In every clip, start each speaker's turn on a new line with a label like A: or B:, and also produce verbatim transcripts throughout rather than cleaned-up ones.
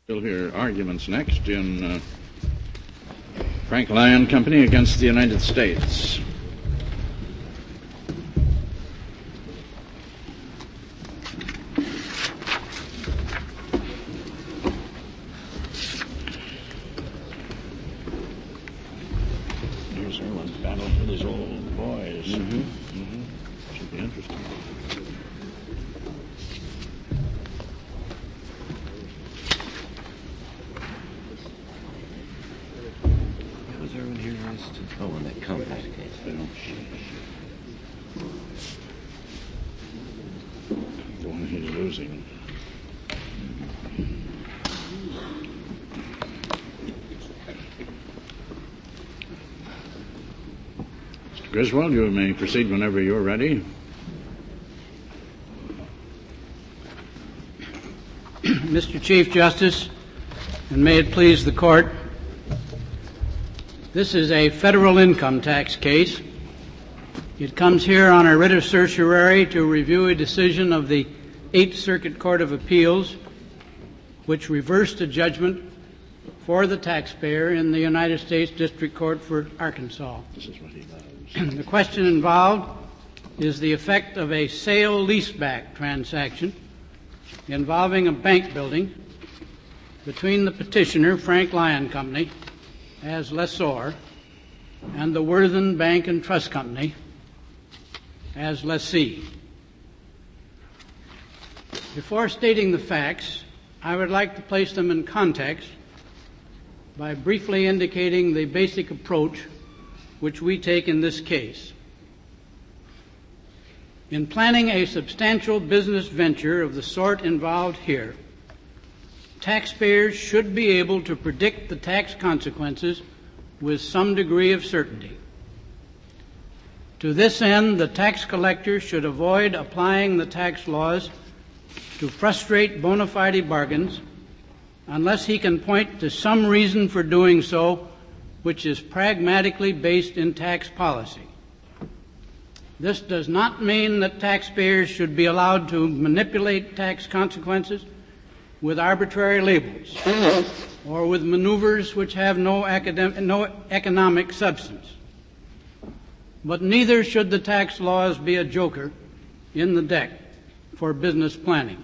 A: We'll hear arguments next in uh, Frank Lyon Company against the United States. Here's Erwin's battle with his old boys. Mm-hmm. Mm-hmm. Should be interesting.
B: Oh, on that compact case.
A: The one he's losing. Mister Griswold, you may proceed whenever you're ready.
C: Mister Chief Justice, and may it please the Court, this is a federal income tax case. It comes here on a writ of certiorari to review a decision of the Eighth Circuit Court of Appeals, which reversed a judgment for the taxpayer in the United States District Court for Arkansas.
A: This is what he loves.
C: The question involved is the effect of a sale-leaseback transaction involving a bank building between the petitioner, Frank Lyon Company, as lessor, and the Worthen Bank and Trust Company as lessee. Before stating the facts, I would like to place them in context by briefly indicating the basic approach which we take in this case. In planning a substantial business venture of the sort involved here, taxpayers should be able to predict the tax consequences with some degree of certainty. To this end, the tax collector should avoid applying the tax laws to frustrate bona fide bargains unless he can point to some reason for doing so which is pragmatically based in tax policy. This does not mean that taxpayers should be allowed to manipulate tax consequences with arbitrary labels or with maneuvers which have no, academic, no economic substance. But neither should the tax laws be a joker in the deck for business planning.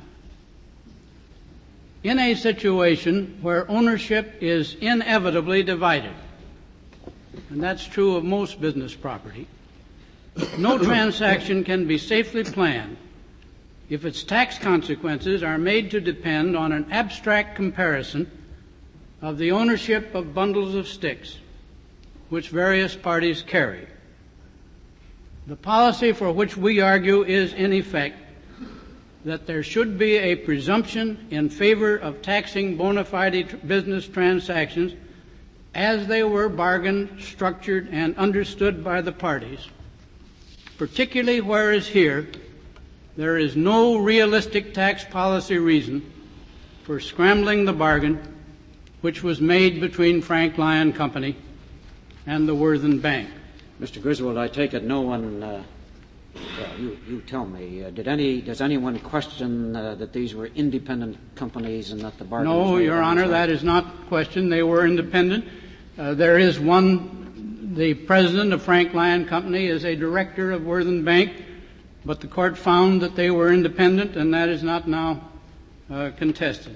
C: In a situation where ownership is inevitably divided, and that's true of most business property, no transaction can be safely planned if its tax consequences are made to depend on an abstract comparison of the ownership of bundles of sticks which various parties carry. The policy for which we argue is, in effect, that there should be a presumption in favor of taxing bona fide tr- business transactions as they were bargained, structured, and understood by the parties, particularly whereas here there is no realistic tax policy reason for scrambling the bargain which was made between Frank Lyon Company and the Worthen Bank.
B: Mister Griswold, I take it no one, uh, well, you, you tell me, uh, did any, does anyone question uh, that these were independent companies and that the bargain was
C: No,
B: made
C: Your Honor, that is not questioned. They were independent. Uh, there is one, the president of Frank Lyon Company is a director of Worthen Bank, but the court found that they were independent, and that is not now uh, contested.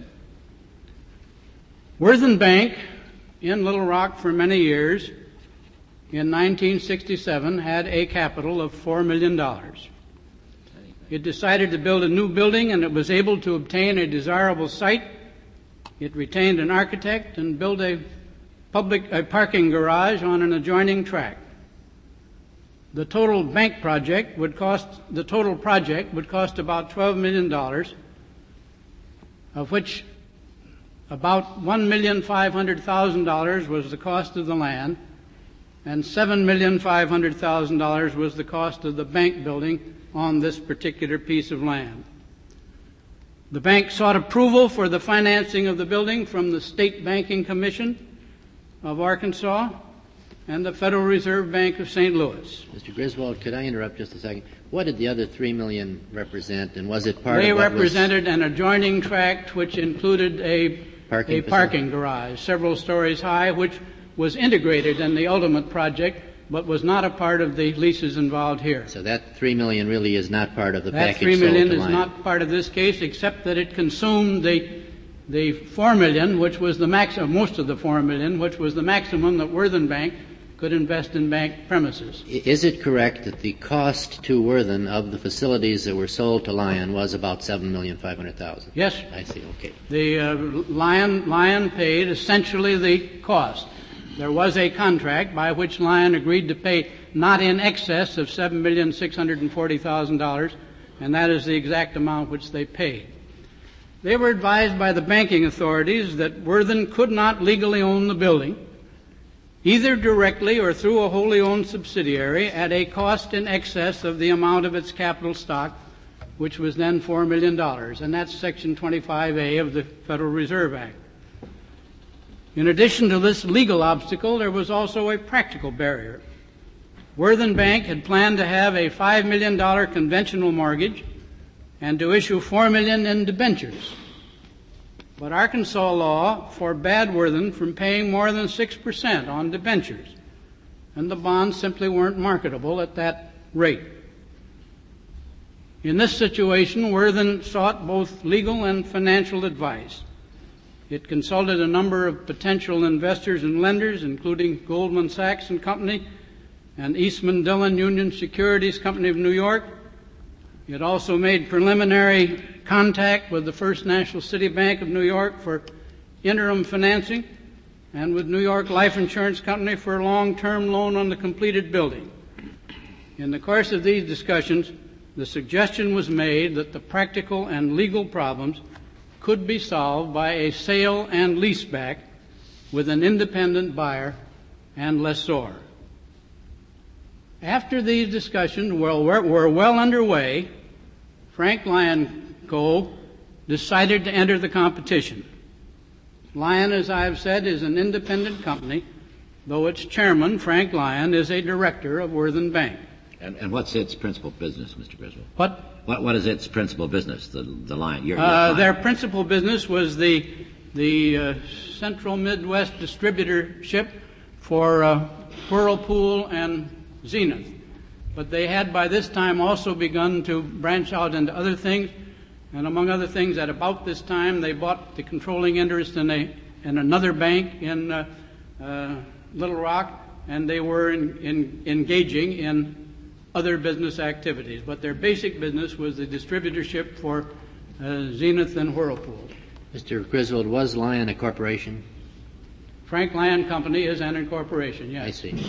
C: Worthen Bank, in Little Rock for many years, in nineteen sixty-seven, had a capital of four million dollars. It decided to build a new building, and it was able to obtain a desirable site. It retained an architect and built a public a parking garage on an adjoining tract. The total bank project would cost the total project would cost about twelve million dollars, of which about one million five hundred thousand dollars was the cost of the land, and seven million five hundred thousand dollars was the cost of the bank building on this particular piece of land. The bank sought approval for the financing of the building from the State Banking Commission of Arkansas and the Federal Reserve Bank of Saint Louis.
D: Mister Griswold, could I interrupt just a second? What did the other three million represent, and was it part
C: they
D: of what
C: represented
D: was...
C: an adjoining tract which included a
D: parking
C: a
D: facility?
C: parking garage, several stories high, which was integrated in the ultimate project, but was not a part of the leases involved here.
D: So that three million really is not part of the
C: That
D: package
C: three
D: sold
C: million
D: to
C: is
D: Lion.
C: not part of this case, except that it consumed the the four million, which was the maximum, most of the four million, which was the maximum that Worthen Bank could invest in bank premises.
D: Is it correct that the cost to Worthen of the facilities that were sold to Lion was about seven million five hundred thousand?
C: Yes,
D: I see. Okay.
C: the uh, Lion Lion paid essentially the cost. There was a contract by which Lion agreed to pay not in excess of seven million six hundred and forty thousand dollars, and that is the exact amount which they paid. They were advised by the banking authorities that Worthen could not legally own the building, either directly or through a wholly owned subsidiary, at a cost in excess of the amount of its capital stock, which was then four million dollars, and that's Section twenty-five A of the Federal Reserve Act. In addition to this legal obstacle, there was also a practical barrier. Worthen Bank had planned to have a five million dollars conventional mortgage and to issue four million dollars in debentures. But Arkansas law forbade Worthen from paying more than six percent on debentures, and the bonds simply weren't marketable at that rate. In this situation, Worthen sought both legal and financial advice. It consulted a number of potential investors and lenders, including Goldman Sachs and Company and Eastman Dillon Union Securities Company of New York. It also made preliminary contact with the First National City Bank of New York for interim financing and with New York Life Insurance Company for a long-term loan on the completed building. In the course of these discussions, the suggestion was made that the practical and legal problems could be solved by a sale and leaseback with an independent buyer and lessor. After these discussions were, were, were well underway, Frank Lion Co. decided to enter the competition. Lion, as I have said, is an independent company, though its chairman, Frank Lion, is a director of Worthen Bank.
E: And, and what's its principal business, Mister Griswold?
C: What?
E: What, what is its principal business, the, the Lion? Your, your
C: Uh,
E: client?
C: their principal business was the the uh, Central Midwest distributorship for uh, Whirlpool and Zenith. But they had by this time also begun to branch out into other things, and among other things, at about this time, they bought the controlling interest in a in another bank in uh, uh, Little Rock, and they were in, in, engaging in other business activities. But their basic business was the distributorship for uh, Zenith and Whirlpool.
D: Mister Griswold, was Lion a corporation?
C: Frank Lion Company is an incorporation, yes.
D: I see.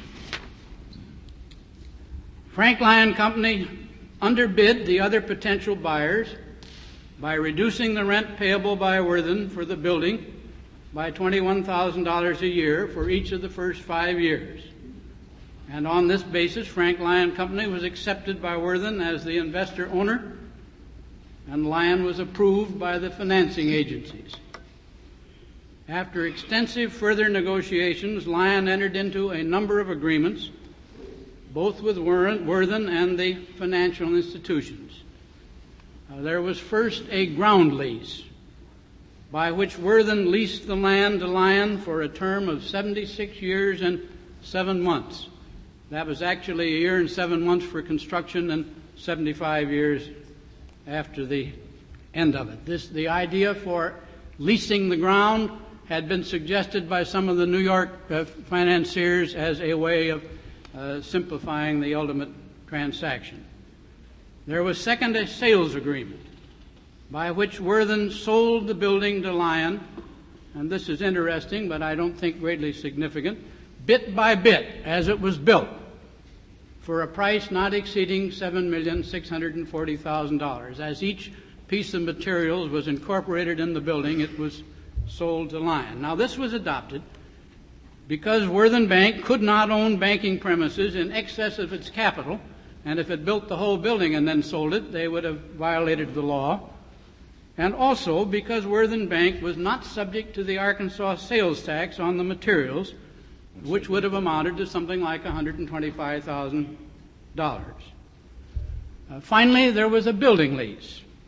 C: Frank Lion Company underbid the other potential buyers by reducing the rent payable by Worthen for the building by twenty-one thousand dollars a year for each of the first five years. And on this basis, Frank Lion Company was accepted by Worthen as the investor owner, and Lion was approved by the financing agencies. After extensive further negotiations, Lion entered into a number of agreements, both with Worthen and the financial institutions. Uh, there was first a ground lease, by which Worthen leased the land to Lion for a term of seventy-six years and seven months. That was actually a year and seven months for construction and seventy-five years after the end of it. This, the idea for leasing the ground had been suggested by some of the New York uh, financiers as a way of uh, simplifying the ultimate transaction. There was second a sales agreement by which Worthen sold the building to Lion, and this is interesting, but I don't think greatly significant, bit by bit as it was built, for a price not exceeding seven million six hundred forty thousand dollars. As each piece of materials was incorporated in the building, it was sold to Lion. Now, this was adopted because Worthen Bank could not own banking premises in excess of its capital, and if it built the whole building and then sold it, they would have violated the law. And also because Worthen Bank was not subject to the Arkansas sales tax on the materials, which would have amounted to something like one hundred twenty-five thousand dollars. Uh, finally, there was a building lease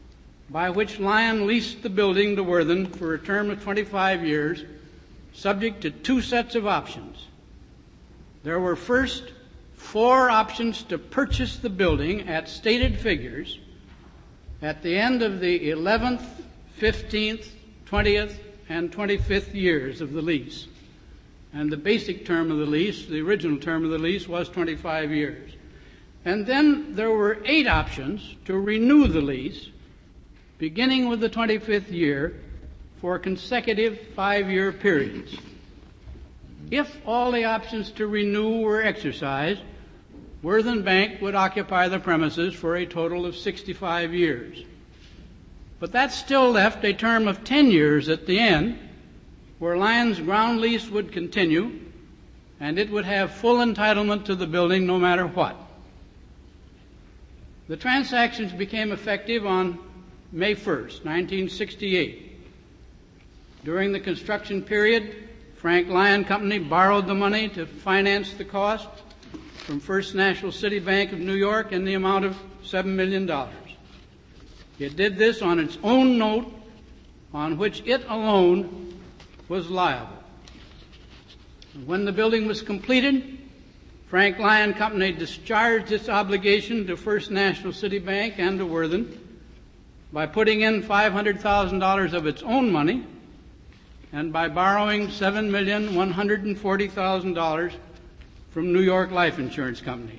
C: by which Lion leased the building to Worthen for a term of twenty-five years, subject to two sets of options. There were first four options to purchase the building at stated figures at the end of the eleventh, fifteenth, twentieth, and twenty-fifth years of the lease. And the basic term of the lease, the original term of the lease, was twenty-five years. And then there were eight options to renew the lease, beginning with the twenty-fifth year, for consecutive five-year periods. If all the options to renew were exercised, Worthen Bank would occupy the premises for a total of sixty-five years. But that still left a term of ten years at the end, where Lion's ground lease would continue, and it would have full entitlement to the building no matter what. The transactions became effective on May first, nineteen sixty-eight. During the construction period, Frank Lyon Company borrowed the money to finance the cost from First National City Bank of New York in the amount of seven million dollars. It did this on its own note, on which it alone was liable. When the building was completed, Frank Lyon Company discharged its obligation to First National City Bank and to Worthen by putting in five hundred thousand dollars of its own money and by borrowing seven million one hundred forty thousand dollars from New York Life Insurance Company.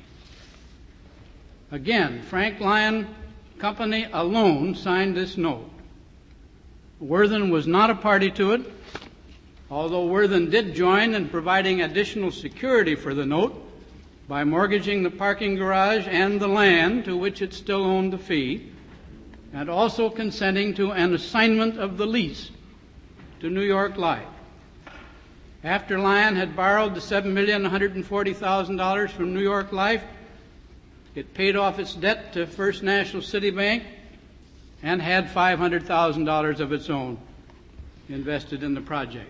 C: Again, Frank Lyon Company alone signed this note. Worthen was not a party to it, although Worthen did join in providing additional security for the note by mortgaging the parking garage and the land to which it still owned the fee, and also consenting to an assignment of the lease to New York Life. After Lyon had borrowed the seven million one hundred forty thousand dollars from New York Life, it paid off its debt to First National City Bank and had five hundred thousand dollars of its own invested in the project.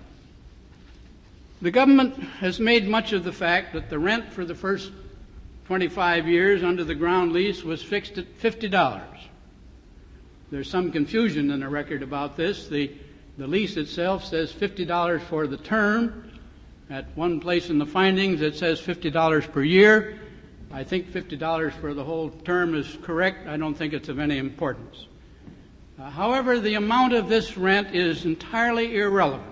C: The government has made much of the fact that the rent for the first twenty-five years under the ground lease was fixed at fifty dollars. There's some confusion in the record about this. The, the lease itself says fifty dollars for the term. At one place in the findings it says fifty dollars per year. I think fifty dollars for the whole term is correct. I don't think it's of any importance. Uh, however, the amount of this rent is entirely irrelevant.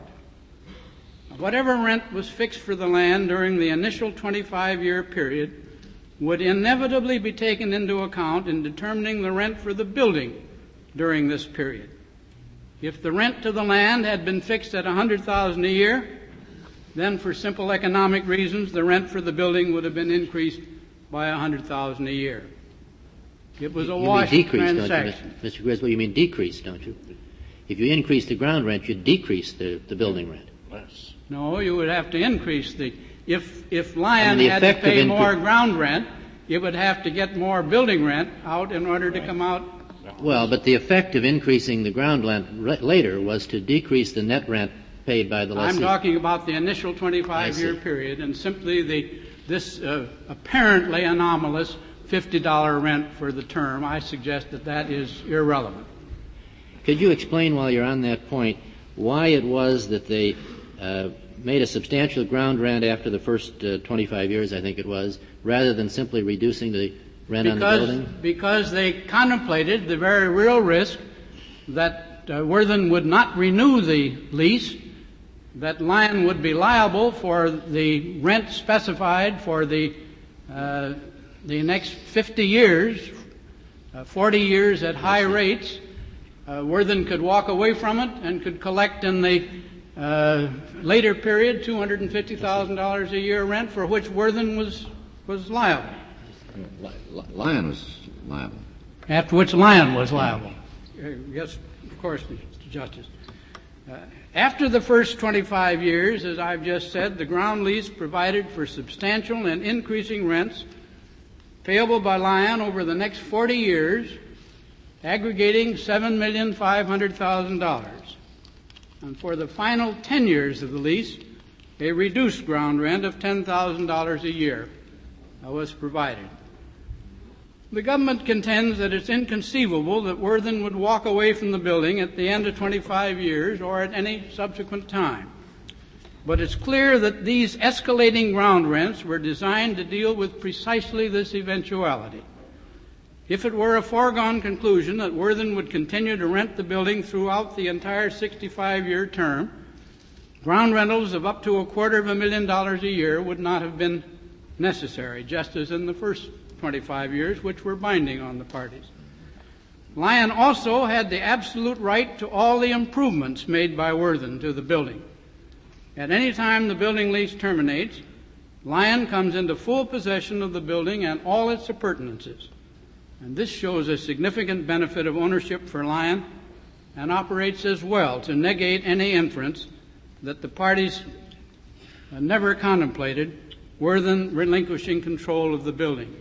C: Whatever rent was fixed for the land during the initial twenty-five-year period would inevitably be taken into account in determining the rent for the building during this period. If the rent to the land had been fixed at one hundred thousand dollars a year, then for simple economic reasons, the rent for the building would have been increased by one hundred thousand dollars a year. It was a wash transaction.
D: Don't you, Mister Griswold, you mean decrease, don't you? If you increase the ground rent, you decrease the, the building rent.
A: Less.
C: No, you would have to increase the, if, if Lyon
D: I mean,
C: had to pay
D: incre-
C: more ground rent, it would have to get more building rent out in order to come out.
D: Well, but the effect of increasing the ground rent r- later was to decrease the net rent paid by the lessee.
C: I'm talking about the initial twenty-five-year period, and simply the, this uh, apparently anomalous fifty dollars rent for the term. I suggest that that is irrelevant.
D: Could you explain, while you're on that point, why it was that they uh, made a substantial ground rent after the first uh, twenty-five years, I think it was, rather than simply reducing the rent
C: because,
D: on the building?
C: Because they contemplated the very real risk that uh, Worthen would not renew the lease, that Lyon would be liable for the rent specified for the uh, the next fifty years, uh, forty years at high rates. Uh, Worthen could walk away from it and could collect in the uh, later period two hundred fifty thousand dollars a year rent for which Worthen was was liable.
E: Lyon was liable.
C: After which Lyon was liable. Uh, yes, of course, Mister Justice. Uh, after the first twenty-five years, as I've just said, the ground lease provided for substantial and increasing rents payable by Lyon over the next forty years, aggregating seven million five hundred thousand dollars. And for the final ten years of the lease, a reduced ground rent of ten thousand dollars a year was provided. The government contends that it's inconceivable that Worthen would walk away from the building at the end of twenty-five years or at any subsequent time. But it's clear that these escalating ground rents were designed to deal with precisely this eventuality. If it were a foregone conclusion that Worthen would continue to rent the building throughout the entire sixty-five-year term, ground rentals of up to a quarter of a million dollars a year would not have been necessary, just as in the first twenty-five years, which were binding on the parties. Lyon also had the absolute right to all the improvements made by Worthen to the building. At any time the building lease terminates, Lyon comes into full possession of the building and all its appurtenances. And this shows a significant benefit of ownership for Lyon and operates as well to negate any inference that the parties never contemplated Worthen relinquishing control of the building.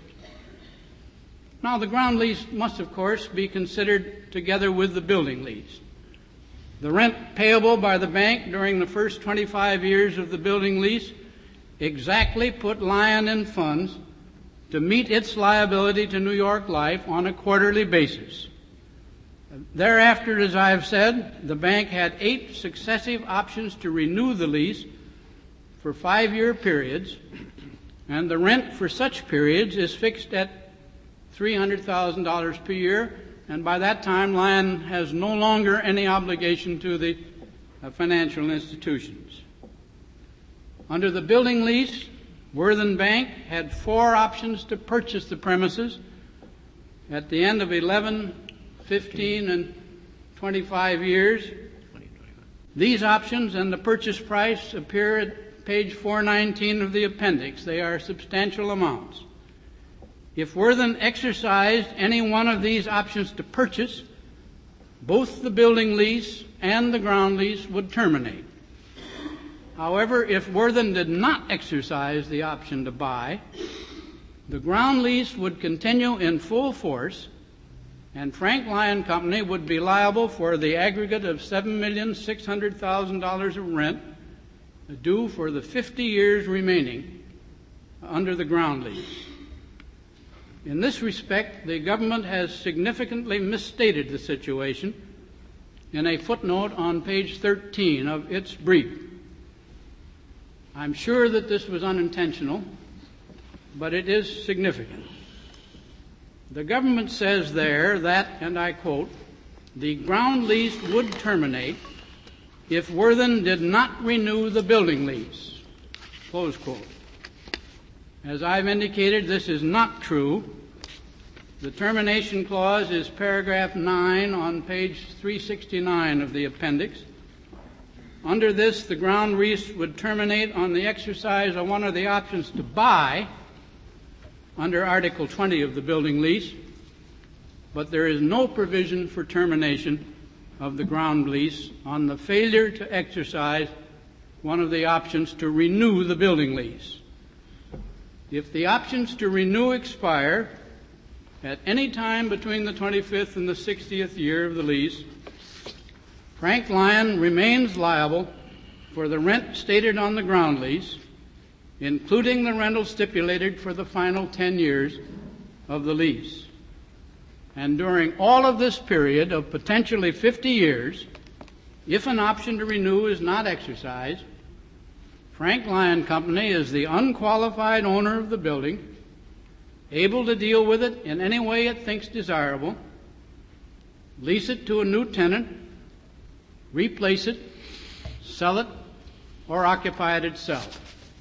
C: Now, the ground lease must, of course, be considered together with the building lease. The rent payable by the bank during the first twenty-five years of the building lease exactly put Lyon in funds to meet its liability to New York Life on a quarterly basis. Thereafter, as I have said, the bank had eight successive options to renew the lease for five-year periods, and the rent for such periods is fixed at three hundred thousand dollars per year, and by that time, Lyon has no longer any obligation to the uh, financial institutions. Under the building lease, Worthen Bank had four options to purchase the premises at the end of eleven, fifteen, and twenty-five years. These options and the purchase price appear at page four nineteen of the appendix. They are substantial amounts. If Worthen exercised any one of these options to purchase, both the building lease and the ground lease would terminate. However, if Worthen did not exercise the option to buy, the ground lease would continue in full force, and Frank Lyon Company would be liable for the aggregate of seven million six hundred thousand dollars of rent due for the fifty years remaining under the ground lease. In this respect, the government has significantly misstated the situation in a footnote on page thirteen of its brief. I'm sure that this was unintentional, but it is significant. The government says there that, and I quote, the ground lease would terminate if Worthen did not renew the building lease, close quote. As I've indicated, this is not true. The termination clause is paragraph nine on page three sixty-nine of the appendix. Under this, the ground lease would terminate on the exercise of one of the options to buy under Article twenty of the building lease, but there is no provision for termination of the ground lease on the failure to exercise one of the options to renew the building lease. If the options to renew expire at any time between the twenty-fifth and the sixtieth year of the lease, Frank Lyon remains liable for the rent stated on the ground lease, including the rental stipulated for the final ten years of the lease. And during all of this period of potentially fifty years, if an option to renew is not exercised, Frank Lyon Company is the unqualified owner of the building, able to deal with it in any way it thinks desirable, lease it to a new tenant, replace it, sell it, or occupy it itself.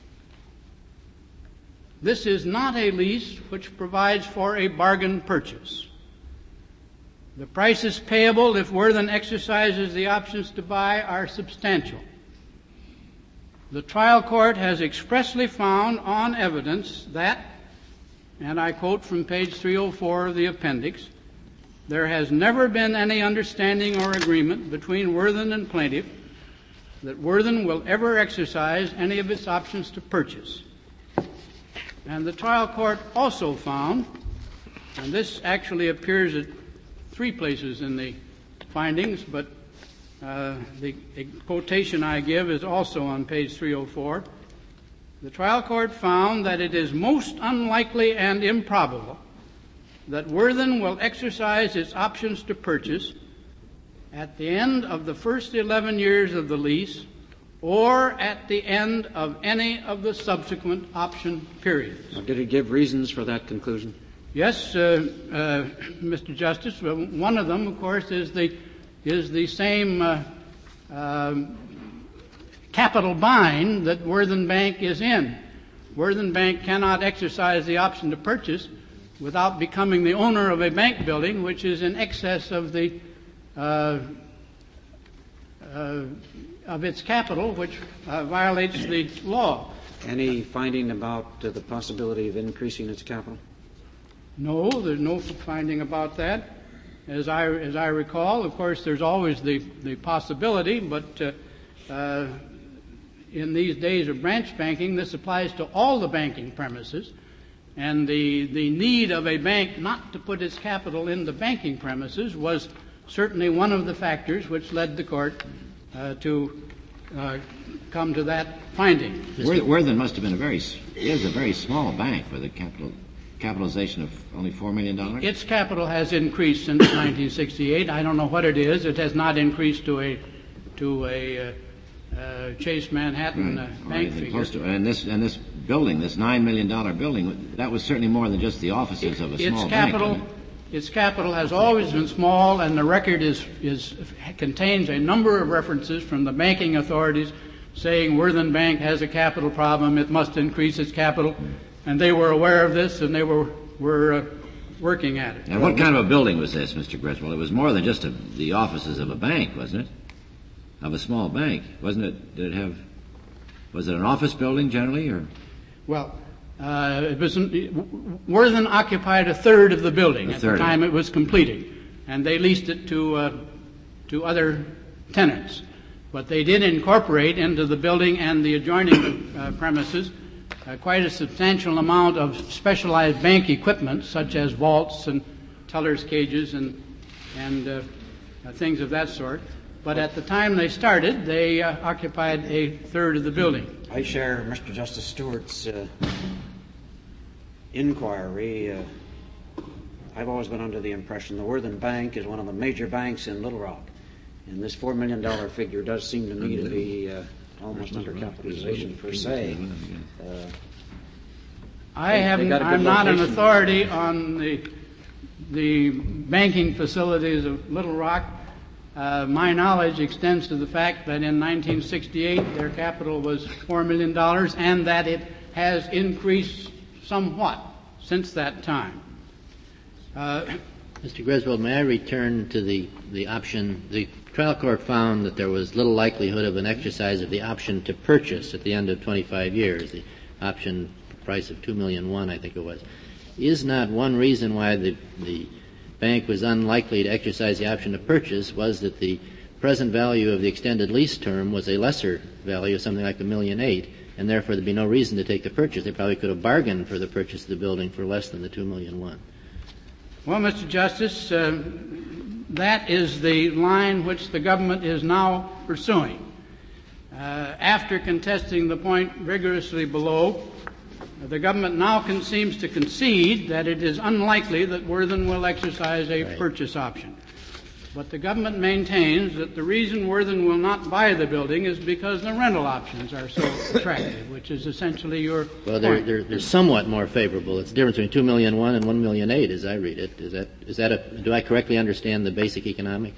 C: This is not a lease which provides for a bargain purchase. The prices payable if Worthen exercises the options to buy are substantial. The trial court has expressly found on evidence that, and I quote from page three oh four of the appendix, there has never been any understanding or agreement between Worthen and plaintiff that Worthen will ever exercise any of its options to purchase. And the trial court also found, and this actually appears at three places in the findings, but uh, the quotation I give is also on page three oh four. The trial court found that it is most unlikely and improbable that Worthen will exercise its options to purchase at the end of the first eleven years of the lease or at the end of any of the subsequent option periods.
B: Now, did he give reasons for that conclusion?
C: Yes, uh, uh, Mister Justice. One of them, of course, is the is the same uh, uh, capital bind that Worthen Bank is in. Worthen Bank cannot exercise the option to purchase without becoming the owner of a bank building which is in excess of the uh, uh, of its capital, which uh, violates the law.
B: Any finding about uh, the possibility of increasing its capital?
C: No, there's no finding about that. As I as I recall, of course, there's always the the possibility, but uh, uh, in these days of branch banking, this applies to all the banking premises, and the the need of a bank not to put its capital in the banking premises was certainly one of the factors which led the court uh, to uh, come to that finding.
E: Worthen must have been a very is a very small bank with a capital capitalization of only four million dollars.
C: Its capital has increased since nineteen sixty-eight. I don't know what it is. It has not increased to a to a uh, uh, Chase Manhattan
E: Right.
C: uh,
E: Or
C: bank
E: anything
C: figure.
E: close to it. And this and this building, this nine million dollar building, that was certainly more than just the offices of a
C: its
E: small
C: capital,
E: bank. wasn't it?
C: Its capital has always been small, and the record is is contains a number of references from the banking authorities saying Worthen Bank has a capital problem. It must increase its capital. And they were aware of this, and they were were uh, working at it.
E: And what kind of a building was this, Mister Griswold? It was more than just a, the offices of a bank, wasn't it? Of a small bank, wasn't it? Did it have? Was it an office building generally, or?
C: Well, uh, it was Worthen occupied a third of the building
E: A
C: at
E: third
C: the
E: of
C: time
E: it.
C: it was completed, and they leased it to uh, to other tenants. But they did incorporate into the building and the adjoining uh, premises Uh, quite a substantial amount of specialized bank equipment, such as vaults and tellers' cages and and uh, uh, things of that sort. But at the time they started, they uh, occupied a third of the building.
B: I share Mister Justice Stewart's uh, inquiry. Uh, I've always been under the impression the Worthen Bank is one of the major banks in Little Rock, and this four million dollar figure does seem to me to be Uh, almost undercapitalization per se. Uh,
C: I
B: they
C: haven't.
B: got a good
C: I'm not an
B: location.
C: authority on the the banking facilities of Little Rock. Uh, my knowledge extends to the fact that in nineteen sixty-eight their capital was four million dollars, and that it has increased somewhat since that time. Uh,
D: Mister Griswold, may I return to the, the option? The trial court found that there was little likelihood of an exercise of the option to purchase at the end of twenty-five years, the option price of two million one, I think it was. Is not one reason why the, the bank was unlikely to exercise the option to purchase was that the present value of the extended lease term was a lesser value, something like a million eight, and therefore there'd be no reason to take the purchase. They probably could have bargained for the purchase of the building for less than the two million one.
C: Well, Mister Justice, uh, that is the line which the government is now pursuing. Uh, after contesting the point rigorously below, the government now con- seems to concede that it is unlikely that Worthen will exercise a
D: Right.
C: purchase option. But the government maintains that the reason Worthen will not buy the building is because the rental options are so attractive, which is essentially your
D: Well, they're,
C: point.
D: they're, they're somewhat more favorable. It's the difference between two million one and one million eight, as I read it. Is that is that a? Do I correctly understand the basic economics?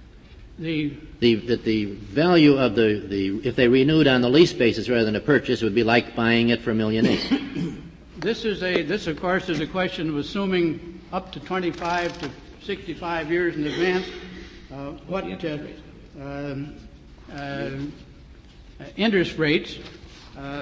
C: The
D: The that the value of the, the if they renewed on the lease basis rather than a purchase, it would be like buying it for a million eight.
C: This is a this of course is a question of assuming up to twenty-five to sixty-five years in advance uh, what uh, um, uh, interest rates uh,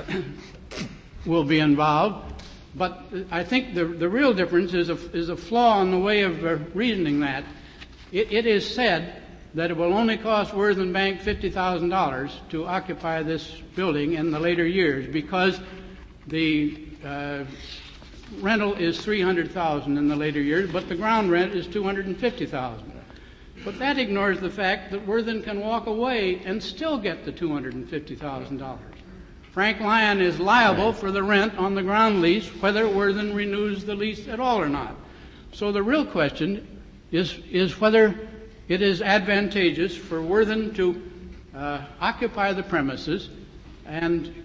C: will be involved. But I think the the real difference is a is a flaw in the way of uh, reasoning that. It, it is said that it will only cost Worthen Bank fifty thousand dollars to occupy this building in the later years because the uh, rental is three hundred thousand dollars in the later years, but the ground rent is two hundred fifty thousand dollars. But that ignores the fact that Worthen can walk away and still get the two hundred fifty thousand dollars. Frank Lyon is liable for the rent on the ground lease whether Worthen renews the lease at all or not. So the real question is, is whether it is advantageous for Worthen to uh, occupy the premises, and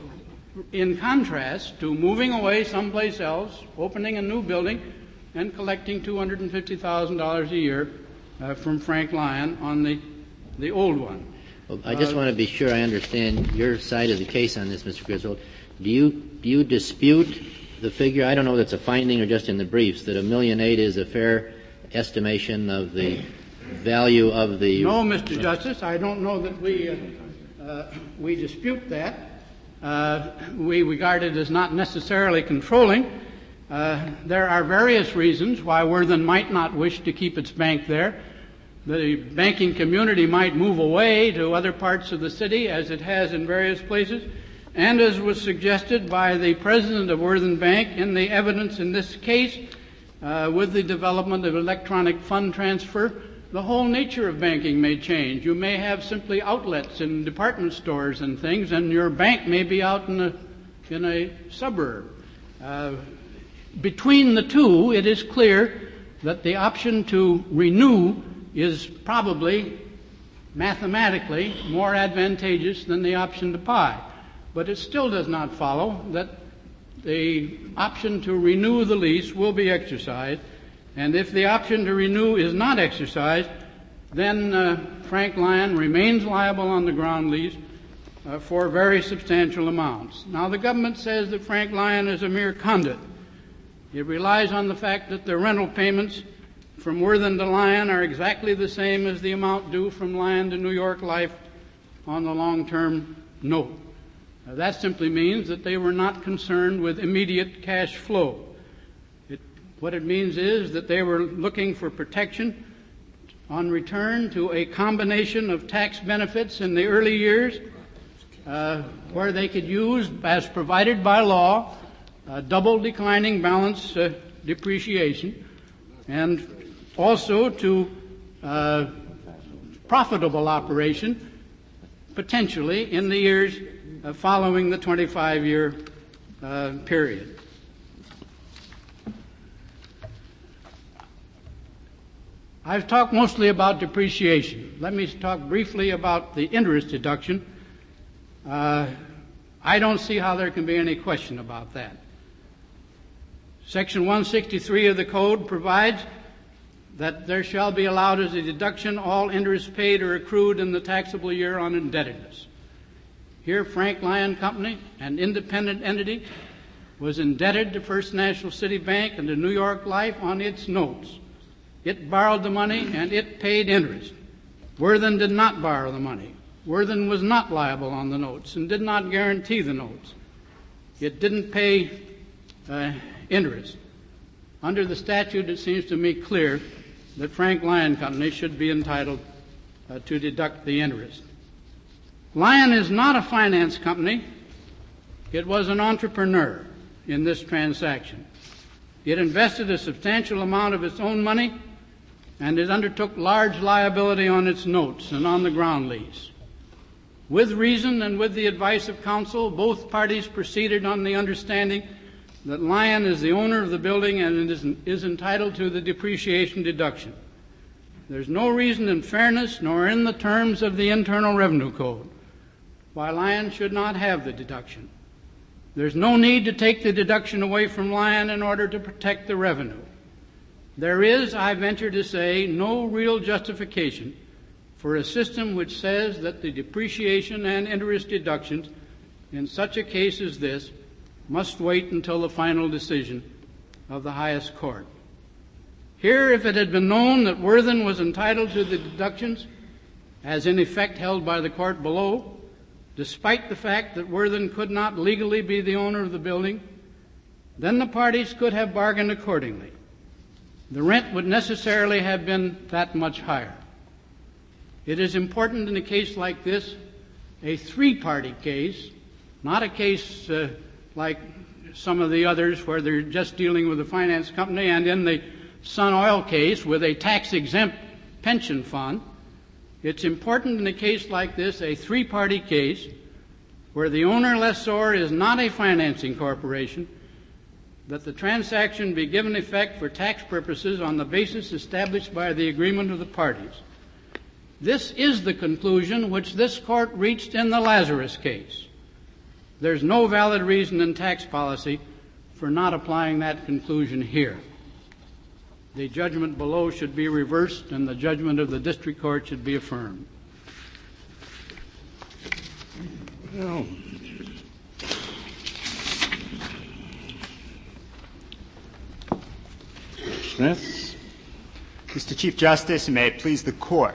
C: in contrast to moving away someplace else, opening a new building, and collecting two hundred fifty thousand dollars a year uh, from Frank Lyon on the, the old one.
D: Well, I just
C: uh,
D: want to be sure I understand your side of the case on this, Mister Griswold. Do you, do you dispute the figure, I don't know if it's a finding or just in the briefs, that a million eight is a fair estimation of the value of the...
C: No, Mister Justice, I don't know that we, uh, uh, we dispute that. Uh, we regard it as not necessarily controlling. Uh, there are various reasons why Worthen might not wish to keep its bank there. The banking community might move away to other parts of the city, as it has in various places, and as was suggested by the president of Worthen Bank in the evidence in this case, uh, with the development of electronic fund transfer, the whole nature of banking may change. You may have simply outlets in department stores and things, and your bank may be out in a, in a suburb. Uh, between the two, it is clear that the option to renew is probably mathematically more advantageous than the option to buy. But it still does not follow that the option to renew the lease will be exercised, and if the option to renew is not exercised, then uh, Frank Lyon remains liable on the ground lease uh, for very substantial amounts. Now, the government says that Frank Lyon is a mere conduit. It relies on the fact that the rental payments from Worthen to Lyon are exactly the same as the amount due from Lyon to New York Life on the long-term note. Now, that simply means that they were not concerned with immediate cash flow. It, what it means is that they were looking for protection on return to a combination of tax benefits in the early years uh, where they could use, as provided by law, uh, double declining balance uh, depreciation, and also to uh, profitable operation potentially in the years uh, following the twenty-five year uh, period. I've talked mostly about depreciation. Let me talk briefly about the interest deduction. Uh, I don't see how there can be any question about that. Section one sixty-three of the Code provides that there shall be allowed as a deduction all interest paid or accrued in the taxable year on indebtedness. Here, Frank Lyon Company, an independent entity, was indebted to First National City Bank and to New York Life on its notes. It borrowed the money and it paid interest. Worthen did not borrow the money. Worthen was not liable on the notes and did not guarantee the notes. It didn't pay uh, interest. Under the statute, it seems to me clear that Frank Lyon Company should be entitled uh, to deduct the interest. Lyon is not a finance company. It was an entrepreneur in this transaction. It invested a substantial amount of its own money, and it undertook large liability on its notes and on the ground lease. With reason and with the advice of counsel, both parties proceeded on the understanding that Lyon is the owner of the building and is, is entitled to the depreciation deduction. There's no reason in fairness nor in the terms of the Internal Revenue Code why Lyon should not have the deduction. There's no need to take the deduction away from Lyon in order to protect the revenue. There is, I venture to say, no real justification for a system which says that the depreciation and interest deductions in such a case as this must wait until the final decision of the highest court. Here, if it had been known that Worthen was entitled to the deductions, as in effect held by the court below, despite the fact that Worthen could not legally be the owner of the building, then the parties could have bargained accordingly. The rent would necessarily have been that much higher. It is important in a case like this, a three-party case, not a case uh, like some of the others where they're just dealing with a finance company, and in the Sun Oil case with a tax-exempt pension fund. It's important in a case like this, a three-party case, where the owner lessor is not a financing corporation, that the transaction be given effect for tax purposes on the basis established by the agreement of the parties. This is the conclusion which this court reached in the Lazarus case. There's no valid reason in tax policy for not applying that conclusion here. The judgment below should be reversed and the judgment of the district court should be affirmed.
A: Well, Smith.
F: Mister Chief Justice, and may it please the Court.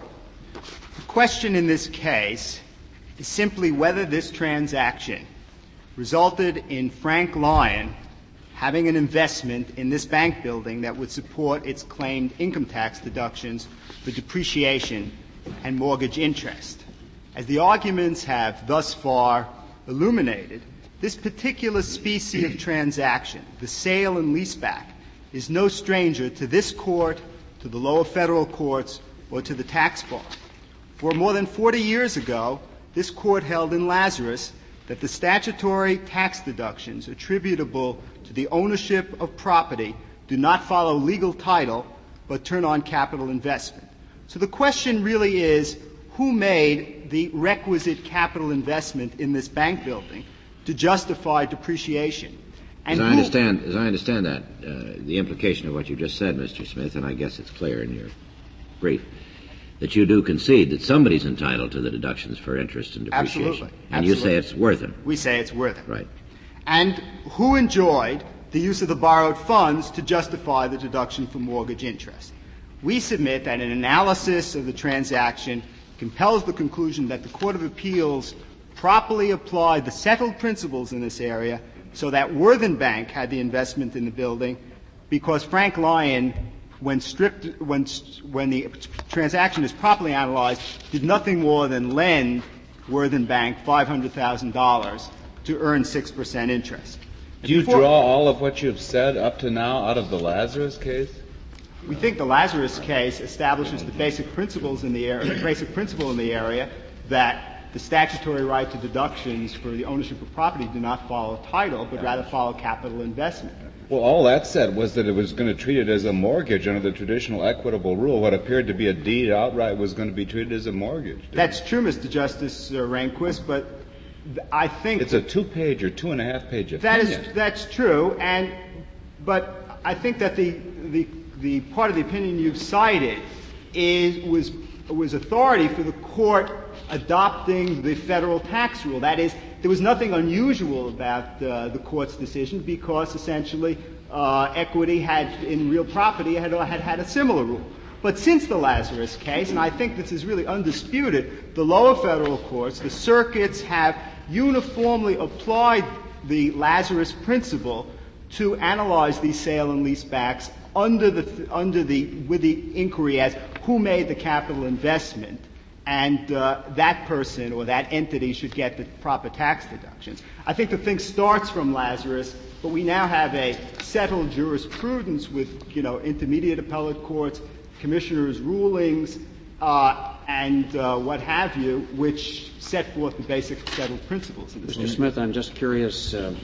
F: The question in this case is simply whether this transaction resulted in Frank Lyon having an investment in this bank building that would support its claimed income tax deductions for depreciation and mortgage interest. As the arguments have thus far illuminated, this particular species of transaction, the sale and leaseback, is no stranger to this court, to the lower federal courts, or to the tax bar. For more than forty years ago, this court held in Lazarus that the statutory tax deductions attributable to the ownership of property do not follow legal title, but turn on capital investment. So the question really is, who made the requisite capital investment in this bank building to justify depreciation?
E: as
F: And
E: I
F: who,
E: understand, as I understand that, uh, the implication of what you just said, Mister Smith, and I guess it's clear in your brief, that you do concede that somebody's entitled to the deductions for interest and depreciation.
F: Absolutely.
E: And
F: Absolutely.
E: you say it's worth it.
F: We say it's worth it.
E: Right.
F: And who enjoyed the use of the borrowed funds to justify the deduction for mortgage interest? We submit that an analysis of the transaction compels the conclusion that the Court of Appeals properly applied the settled principles in this area so that Worthen Bank had the investment in the building because Frank Lyon, when stripped, when, when the transaction is properly analyzed, did nothing more than lend Worthen Bank five hundred thousand dollars to earn six percent interest.
G: Do you
F: Before,
G: draw all of what you've said up to now out of the Lazarus case?
F: We think the Lazarus case establishes the basic principles in the area, the basic principle in the area that the statutory right to deductions for the ownership of property do not follow title, but rather follow capital investment.
G: Well, all that said was that it was going to treat it as a mortgage under the traditional equitable rule. What appeared to be a deed outright was going to be treated as a mortgage.
F: That's true, Mister Justice uh, Rehnquist, but th- I think
G: it's a two-page or two-and-a-half-page opinion.
F: that is that's true, and but I think that the the the part of the opinion you've cited is was was authority for the court adopting the federal tax rule. That is, there was nothing unusual about uh, the court's decision because essentially uh, equity had, in real property, had, had had a similar rule. But since the Lazarus case, and I think this is really undisputed, the lower federal courts, the circuits have uniformly applied the Lazarus principle to analyze these sale and leasebacks under the, under the, with the inquiry as who made the capital investment, and uh, that person or that entity should get the proper tax deductions. I think the thing starts from Lazarus, but we now have a settled jurisprudence with, you know, intermediate appellate courts, commissioners' rulings, uh, and uh, what have you, which set forth the basic settled principles of this.
B: Mister Smith, I'm just curious. Uh,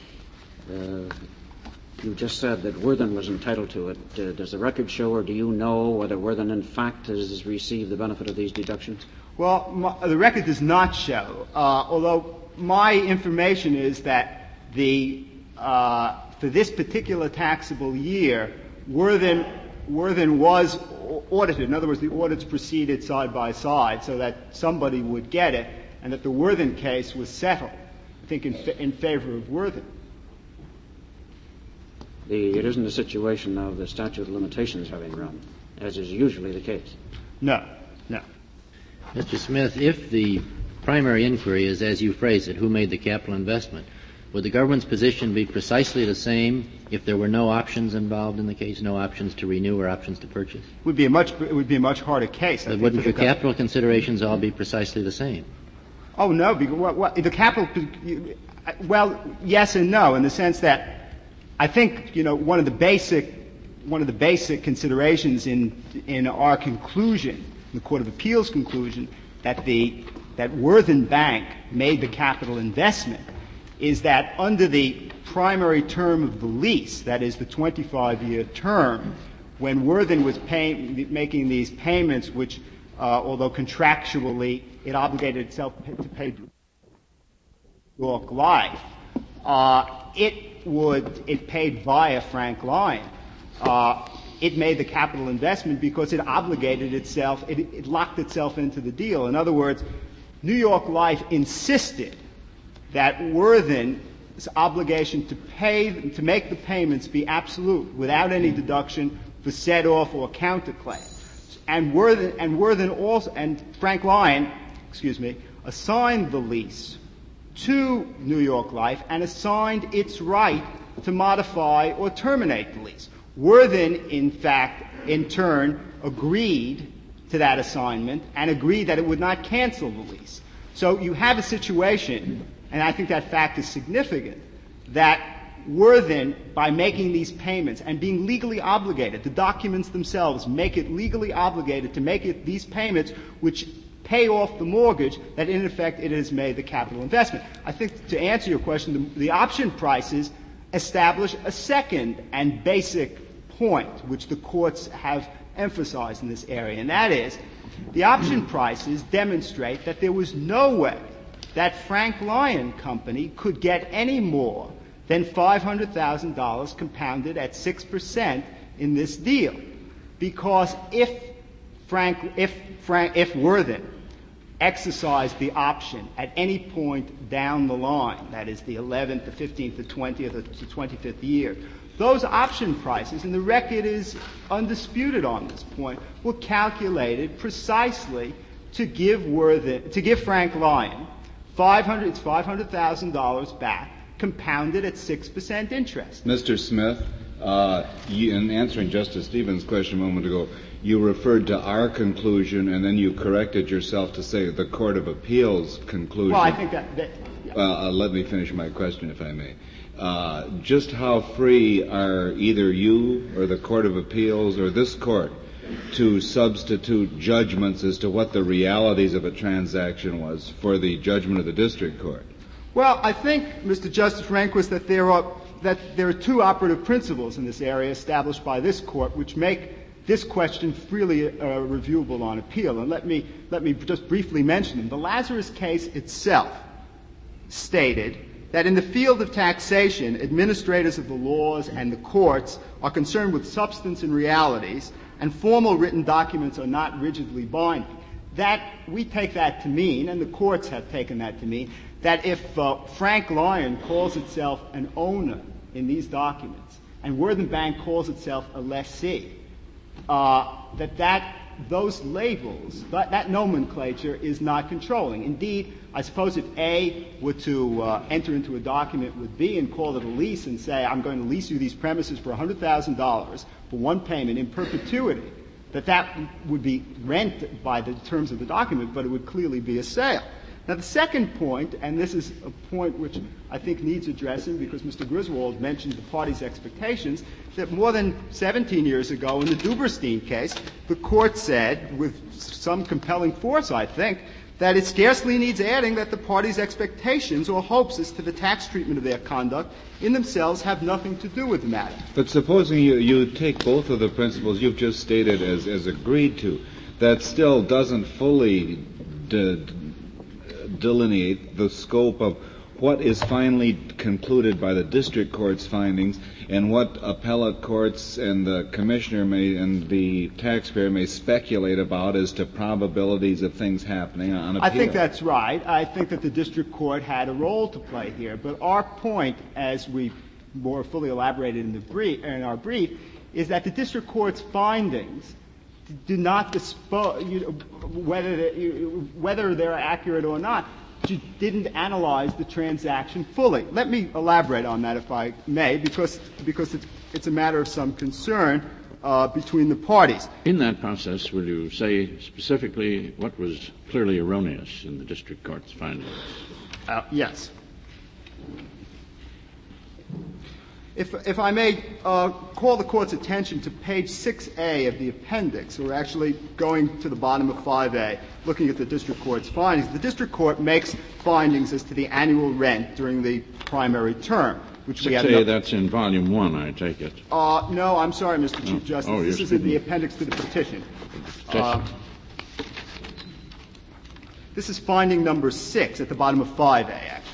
B: uh, you just said that Worthen was entitled to it. Uh, does the record show, or do you know whether Worthen in fact has received the benefit of these deductions?
F: Well, my, the record does not show, uh, although my information is that the uh, for this particular taxable year, Worthen, Worthen was audited. In other words, the audits proceeded side by side so that somebody would get it, and that the Worthen case was settled, I think, in, fa- in favor of Worthen.
B: The, it isn't a situation of the statute of limitations having run, as is usually the case.
F: No, no.
D: Mister Smith, if the primary inquiry is, as you phrase it, who made the capital investment, would the government's position be precisely the same if there were no options involved in the case, no options to renew or options to purchase?
F: It would be a much, it would be a much harder case. I
D: But
F: think,
D: wouldn't
F: for
D: your
F: the gov-
D: capital considerations all be precisely the same?
F: Oh, no, because what, what, the capital, well, yes and no, in the sense that I think, you know, one of the basic, one of the basic considerations in, in our conclusion, the Court of Appeals conclusion, that the, that Worthen Bank made the capital investment is that under the primary term of the lease, that is the twenty-five-year term, when Worthen was pay, making these payments, which, uh, although contractually it obligated itself to pay New York Life, uh, it would it paid via Frank Lyon. Uh, it made the capital investment because it obligated itself, it, it locked itself into the deal. In other words, New York Life insisted that Worthen's obligation to pay, to make the payments be absolute without any deduction for set-off or counterclaim. And Worthen, and Worthen also, and Frank Lyon, excuse me, assigned the lease to New York Life and assigned its right to modify or terminate the lease. Worthen, in fact, in turn, agreed to that assignment and agreed that it would not cancel the lease. So you have a situation, and I think that fact is significant, that Worthen, by making these payments and being legally obligated, the documents themselves make it legally obligated to make it these payments which pay off the mortgage, that in effect it has made the capital investment. I think to answer your question, the, the option prices establish a second and basic point which the courts have emphasized in this area, and that is the option prices demonstrate that there was no way that Frank Lyon Company could get any more than five hundred thousand dollars compounded at six percent in this deal. Because if Frank, if Frank, if Worthen exercised the option at any point down the line, that is the eleventh, the fifteenth, the twentieth, or the twenty-fifth year, those option prices, and the record is undisputed on this point, were calculated precisely to give Worthen, to give Frank Lyon five hundred, it's five hundred thousand dollars back, compounded at six percent interest.
G: Mister Smith, uh, you, in answering Justice Stevens' question a moment ago, you referred to our conclusion and then you corrected yourself to say the Court of Appeals conclusion.
F: Well, I think that... that yeah.
G: uh, uh, let me finish my question, if I may. Uh, just how free are either you or the Court of Appeals or this Court to substitute judgments as to what the realities of a transaction was for the judgment of the district court?
F: Well, I think, Mister Justice Rehnquist, that there are that there are two operative principles in this area established by this Court which make this question freely uh, reviewable on appeal. And let me let me just briefly mention them. The Lazarus case itself stated that in the field of taxation, administrators of the laws and the courts are concerned with substance and realities, and formal written documents are not rigidly binding. That, we take that to mean, and the courts have taken that to mean, that if uh, Frank Lyon calls itself an owner in these documents, and Worthen Bank calls itself a lessee, uh, that that those labels, that, that nomenclature is not controlling. Indeed, I suppose if A were to uh, enter into a document with B and call it a lease and say, I'm going to lease you these premises for one hundred thousand dollars for one payment in perpetuity, that that would be rent by the terms of the document, but it would clearly be a sale. Now, the second point, and this is a point which I think needs addressing because Mister Griswold mentioned the party's expectations, that more than seventeen years ago in the Duberstein case, the Court said, with some compelling force, I think, that it scarcely needs adding that the party's expectations or hopes as to the tax treatment of their conduct in themselves have nothing to do with the matter.
G: But supposing you, you take both of the principles you've just stated as, as agreed to, that still doesn't fully de- delineate the scope of what is finally concluded by the district court's findings and what appellate courts and the commissioner may and the taxpayer may speculate about as to probabilities of things happening on appeal.
F: I think that's right. I think that the district court had a role to play here. But our point, as we more fully elaborated in, the brief, in our brief, is that the district court's findings do not dispose, you know, whether, they, whether they're accurate or not, didn't analyze the transaction fully. Let me elaborate on that, if I may, because because it's, it's a matter of some concern uh, between the parties.
A: In that process, will you say specifically what was clearly erroneous in the district court's findings?
F: Uh, yes. If, if I may uh, call the Court's attention to page six A of the appendix, we're actually going to the bottom of five A, looking at the district court's findings. The district court makes findings as to the annual rent during the primary term, which we have
A: six A,
F: no-
A: that's in volume one, I take it.
F: Uh, no, I'm sorry, Mister Chief Justice.
A: Oh,
F: this
A: you're
F: is in the
A: speaking.
F: appendix to the petition.
A: Petition.
F: Uh, this is finding number six at the bottom of five A, actually.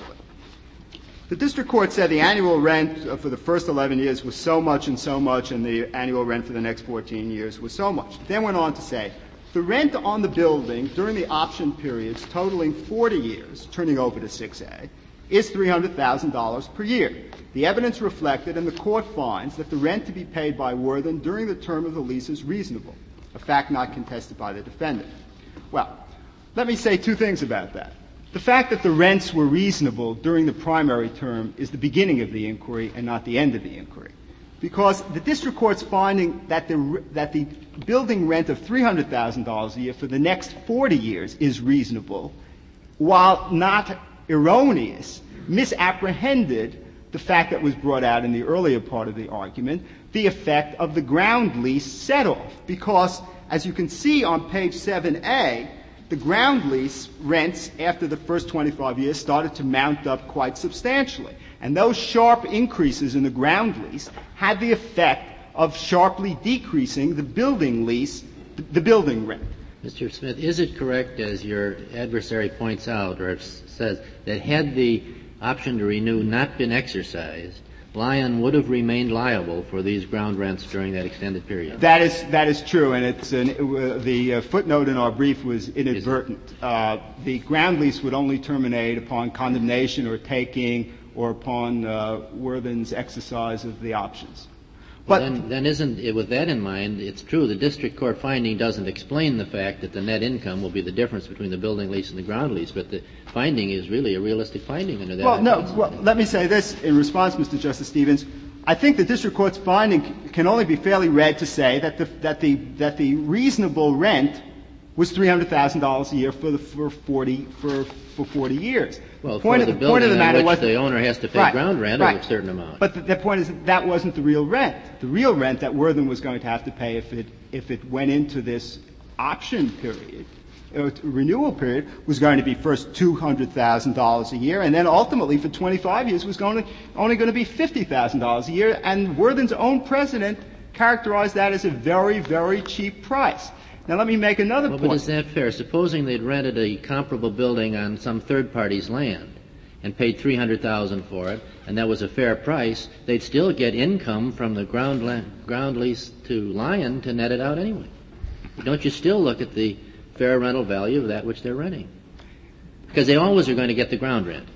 F: The district court said the annual rent uh, for the first eleven years was so much and so much, and the annual rent for the next fourteen years was so much. Then went on to say the rent on the building during the option periods totaling forty years, turning over to six A, is three hundred thousand dollars per year. The evidence reflected, and the court finds, that the rent to be paid by Worthen during the term of the lease is reasonable, a fact not contested by the defendant. Well, let me say two things about that. The fact that the rents were reasonable during the primary term is the beginning of the inquiry and not the end of the inquiry. Because the district court's finding that the, that the building rent of three hundred thousand dollars a year for the next forty years is reasonable, while not erroneous, misapprehended the fact that was brought out in the earlier part of the argument, the effect of the ground lease set-off. Because, as you can see on page seven A, the ground lease rents after the first twenty-five years started to mount up quite substantially. And those sharp increases in the ground lease had the effect of sharply decreasing the building lease, the building rent.
D: Mister Smith, is it correct, as your adversary points out, or says, that had the option to renew not been exercised, Lyon would have remained liable for these ground rents during that extended period?
F: That is that is true, and it's an, uh, the uh, footnote in our brief was inadvertent. Uh, the ground lease would only terminate upon condemnation or taking or upon uh, Worthen's exercise of the options.
D: Well,
F: But
D: then, then isn't it, with that in mind, it's true the district court finding doesn't explain the fact that the net income will be the difference between the building lease and the ground lease, but the finding is really a realistic finding under that.
F: Well, no.
D: hypothesis.
F: Well, let me say this in response, Mister Justice Stevens. I think the district court's finding can only be fairly read to say that the that the that the reasonable rent was three hundred thousand dollars a year for the for forty for for forty years.
D: Well,
F: the point
D: for
F: of
D: the
F: the point of the
D: building
F: matter
D: on which
F: was
D: the owner has to pay
F: right,
D: ground rent
F: right.
D: of a certain amount.
F: But the, the point is that, that wasn't the real rent. The real rent that Worthen was going to have to pay if it if it went into this option period, uh, renewal period, was going to be first two hundred thousand dollars a year, and then ultimately for twenty-five years was going to, only going to be fifty thousand dollars a year. And Worthen's own president characterized that as a very, very cheap price. Now let me make another
D: well,
F: point.
D: but is that fair? Supposing they'd rented a comparable building on some third party's land and paid three hundred thousand dollars for it, and that was a fair price, they'd still get income from the ground, la- ground lease to Lyon to net it out anyway. Don't you still look at the fair rental value of that which they're renting? Because they always are going to get the ground rent.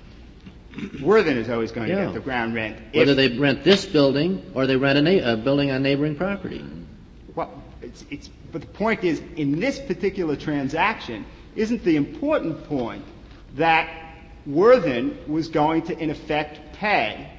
F: Worthen is always going
D: Yeah.
F: to get the ground rent.
D: Whether
F: if,
D: they rent this building or they rent a, na- a building on neighboring property.
F: well, it's, it's, but the point is, in this particular transaction, isn't the important point that Worthen was going to, in effect, pay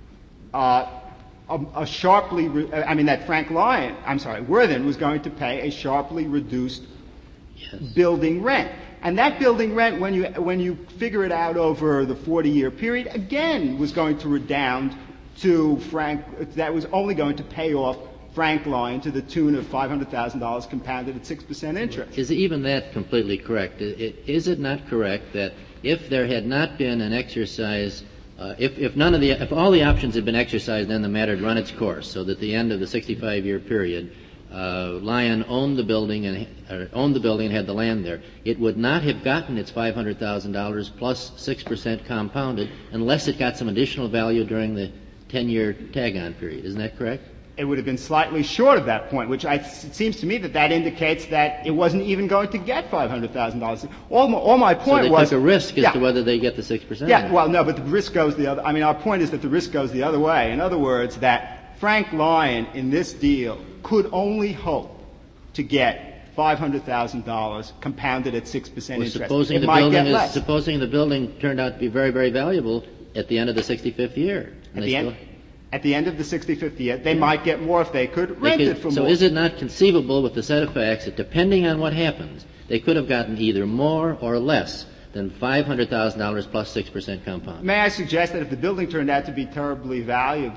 F: uh, a, a sharply, re- I mean, that Frank Lyon, I'm sorry, Worthen was going to pay a sharply reduced
D: Yes.
F: building rent. And that building rent, when you, when you figure it out over the forty-year period, again was going to redound to Frank, that was only going to pay off Frank Lyon to the tune of five hundred thousand dollars compounded at six percent interest.
D: Is even that completely correct? I- I- Is it not correct that if there had not been an exercise, uh, if, if none of the, if all the options had been exercised, then the matter had run its course, so that at the end of the sixty-five-year period, uh, Lyon owned the building and or owned the building and had the land there, it would not have gotten its five hundred thousand dollars plus six percent compounded unless it got some additional value during the ten-year tag-on period. Isn't that correct?
F: It would have been slightly short of that point, which I, it seems to me that that indicates that it wasn't even going to get five hundred thousand dollars. All my, all my point
D: so they
F: was
D: took a risk as
F: yeah,
D: to whether they get the six percent.
F: Yeah, well, no, but the risk goes the other. I mean, our point is that the risk goes the other way. In other words, that Frank Lyon in this deal could only hope to get five hundred thousand dollars compounded at six percent
D: Well,
F: interest.
D: supposing
F: it
D: the
F: might
D: building
F: get
D: is,
F: less.
D: supposing the building turned out to be very, very valuable at the end of the sixty-fifth year.
F: At
D: they
F: the, end,
D: still-
F: at the end of the sixty-fifth year, they might get more if they could
D: they
F: rent
D: could-
F: it for
D: so
F: more.
D: is it not conceivable with the set of facts that depending on what happens, they could have gotten either more or less than five hundred thousand dollars plus six percent compound?
F: May I suggest that if the building turned out to be terribly valuable,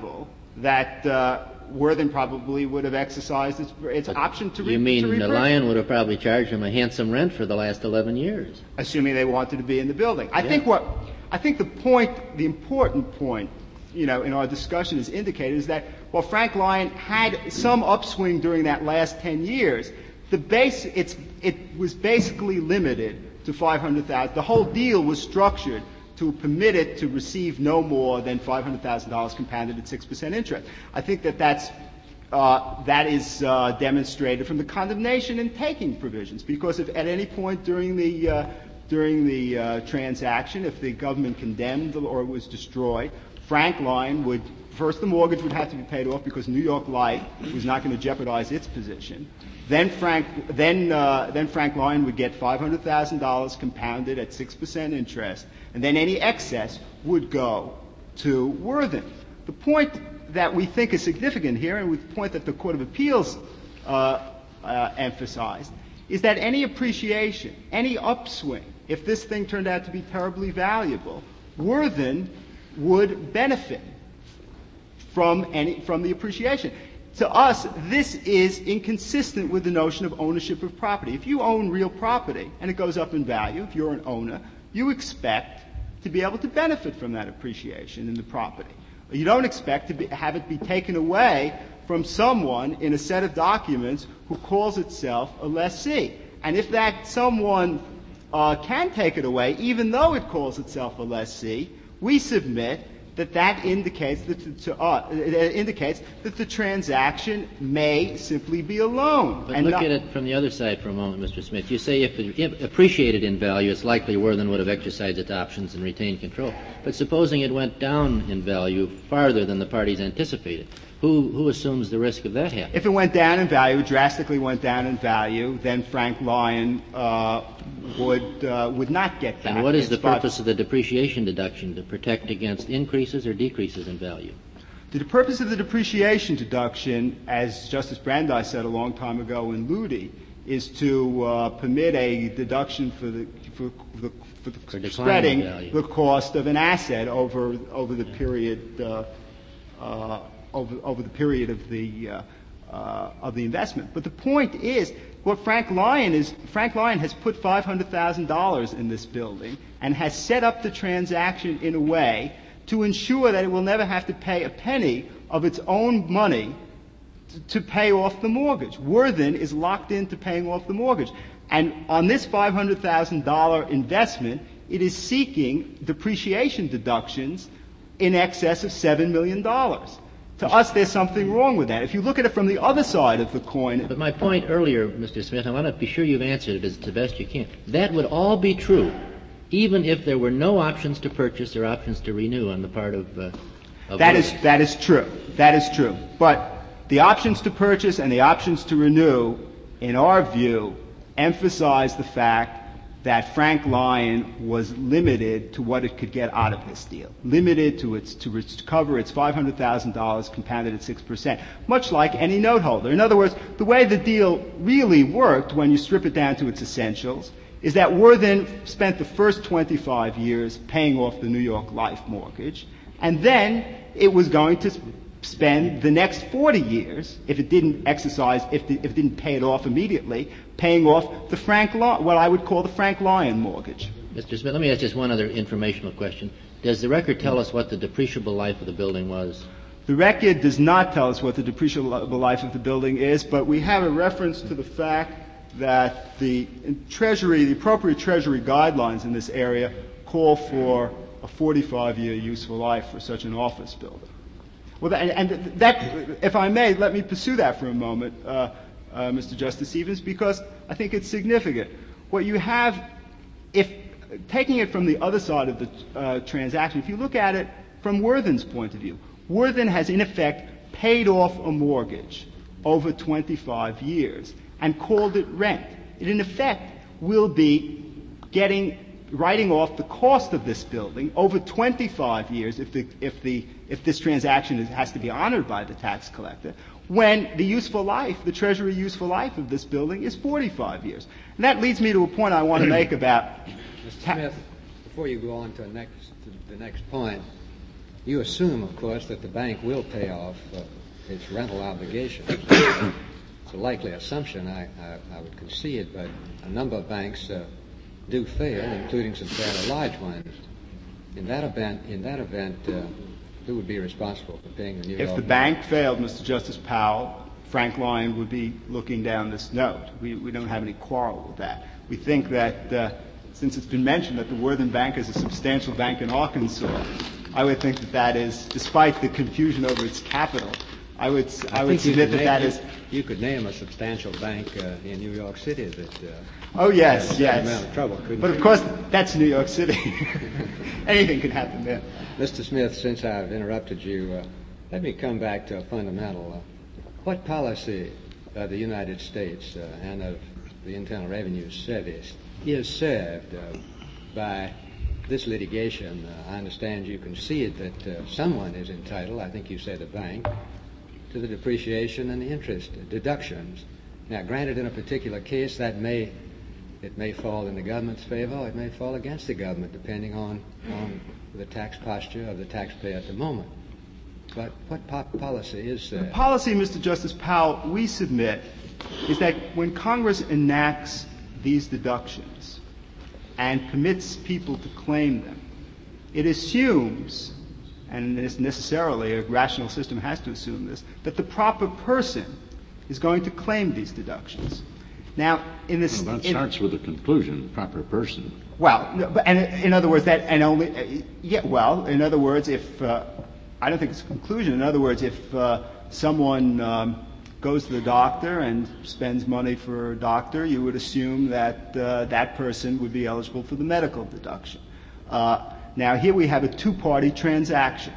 F: that uh, Worthen probably would have exercised its, its option to re-
D: You mean
F: to
D: the
F: repurchase.
D: Lion would have probably charged him a handsome rent for the last eleven years?
F: Assuming they wanted to be in the building. I
D: Yeah.
F: think what I think the point, the important point, you know, in our discussion is indicated is that while Frank Lyon had some upswing during that last ten years, the base it's it was basically limited to five hundred thousand. The whole deal was structured to permit it to receive no more than five hundred thousand dollars compounded at six percent interest. I think that that's, uh, that is uh, demonstrated from the condemnation and taking provisions, because if at any point during the, uh, during the uh, transaction, if the government condemned or was destroyed, Frank Lyon would, first the mortgage would have to be paid off because New York Life was not going to jeopardize its position. Then Frank, then, uh, then Frank Lyon would get five hundred thousand dollars compounded at six percent interest, and then any excess would go to Worthen. The point that we think is significant here, and the point that the Court of Appeals uh, uh, emphasized, is that any appreciation, any upswing, if this thing turned out to be terribly valuable, Worthen would benefit from any from the appreciation. To us, this is inconsistent with the notion of ownership of property. If you own real property and it goes up in value, if you're an owner, you expect to be able to benefit from that appreciation in the property. You don't expect to be, have it be taken away from someone in a set of documents who calls itself a lessee. And if that someone uh, can take it away, even though it calls itself a lessee, we submit that that indicates that to, to uh, it indicates that the transaction may simply be a loan.
D: But
F: and
D: look
F: not,
D: at it from the other side for a moment, Mister Smith. You say if it appreciated in value, it's likely Worthen would have exercised its options and retained control. But supposing it went down in value farther than the parties anticipated, who who assumes the risk of that happening?
F: If it went down in value, drastically went down in value, then Frank Lyon uh, would uh, would not get back.
D: And what is
F: its
D: the purpose of the depreciation deduction? To protect against increases or decreases in value?
F: The purpose of the depreciation deduction, as Justice Brandeis said a long time ago in Ludi, is to uh, permit a deduction for the for, the, for, the
D: For
F: spreading
D: value.
F: the cost of an asset over over the period uh, uh, over over the period of the uh, uh, of the investment. But the point is, what Frank Lyon is Frank Lyon has put five hundred thousand dollars in this building and has set up the transaction in a way to ensure that it will never have to pay a penny of its own money to, to pay off the mortgage. Worthen is locked into paying off the mortgage. And on this five hundred thousand dollars investment, it is seeking depreciation deductions in excess of seven million dollars. To us, there's something wrong with that. If you look at it from the other side of the coin.
D: But my point earlier, Mister Smith, I want to be sure you've answered it as the best you can. That would all be true, even if there were no options to purchase or options to renew on the part of, uh, of
F: That
D: Worthen.
F: is, that is true. That is true. But the options to purchase and the options to renew, in our view, emphasize the fact that Frank Lyon was limited to what it could get out of this deal, limited to its to recover its five hundred thousand dollars compounded at six percent, much like any note holder. In other words, the way the deal really worked, when you strip it down to its essentials, is that Worthen spent the first twenty-five years paying off the New York Life mortgage, and then it was going to spend the next forty years, if it didn't exercise, if, the, if it didn't pay it off immediately, paying off the Frank Lyon, what I would call the Frank Lyon mortgage.
D: Mister Smith, let me ask just one other informational question. Does the record tell us what the depreciable life of the building was?
F: The record does not tell us what the depreciable life of the building is, but we have a reference to the fact that the Treasury, the appropriate Treasury guidelines in this area call for a forty-five year useful life for such an office building. Well, and, and that, if I may, let me pursue that for a moment, uh, uh, Mister Justice Stevens, because I think it's significant. What you have, if taking it from the other side of the uh, transaction, if you look at it from Worthen's point of view, Worthen has in effect paid off a mortgage over twenty-five years and called it rent. It in effect will be getting writing off the cost of this building over twenty-five years if the if the if this transaction is, has to be honored by the tax collector, when the useful life, the Treasury useful life of this building is forty-five years. And that leads me to a point I want to make about
H: Mister Smith, before you go on to the next to the next point, You assume, of course, that the bank will pay off uh, its rental obligations. It's a likely assumption, I, I, I would concede, but a number of banks uh, do fail, including some fairly large ones. In that event, in that event, uh, who would be responsible for paying the New York?
F: If the bank failed, Mister Justice Powell, Frank Lyon would be looking down this note. We, we don't have any quarrel with that. We think that uh, since it's been mentioned that the Worthen Bank is a substantial bank in Arkansas, I would think that that is, despite the confusion over its capital, I would I, I would submit that
H: name,
F: that
H: you,
F: is.
H: You could name a substantial bank uh, in New York City that. Uh,
F: oh yes,
H: had a
F: yes.
H: amount of trouble, couldn't
F: but
H: you?
F: of course, that's New York City. Anything could happen there.
H: Mister Smith, since I've interrupted you, uh, let me come back to a fundamental. Uh, what policy of the United States uh, and of the Internal Revenue Service is served uh, by this litigation? Uh, I understand you concede that uh, someone is entitled, I think you said a bank, to the depreciation and the interest deductions. Now, granted, in a particular case, that may it may fall in the government's favor, or it may fall against the government, depending on, on the tax posture of the taxpayer at the moment. But what po- policy is there?
F: The policy, Mister Justice Powell, we submit is that when Congress enacts these deductions and permits people to claim them, it assumes, and it's necessarily a rational system has to assume this, that the proper person is going to claim these deductions. Now, in this,
A: well, that
F: in,
A: starts with the conclusion, proper person.
F: Well, no, but and in other words, that and only uh, yeah. Well, in other words, if uh, I don't think it's a conclusion. In other words, if uh, someone um, goes to the doctor and spends money for a doctor, you would assume that uh, that person would be eligible for the medical deduction. Uh, now, here we have a two-party transaction: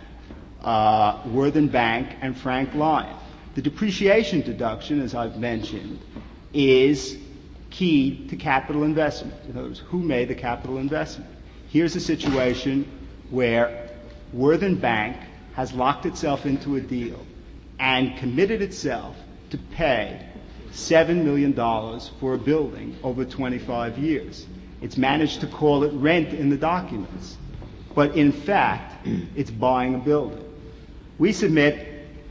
F: uh, Worthen Bank and Frank Lyon. The depreciation deduction, as I've mentioned, is key to capital investment. In other words, who made the capital investment? Here's a situation where Worthen Bank has locked itself into a deal and committed itself to pay seven million dollars for a building over twenty-five years. It's managed to call it rent in the documents, but in fact, it's buying a building. We submit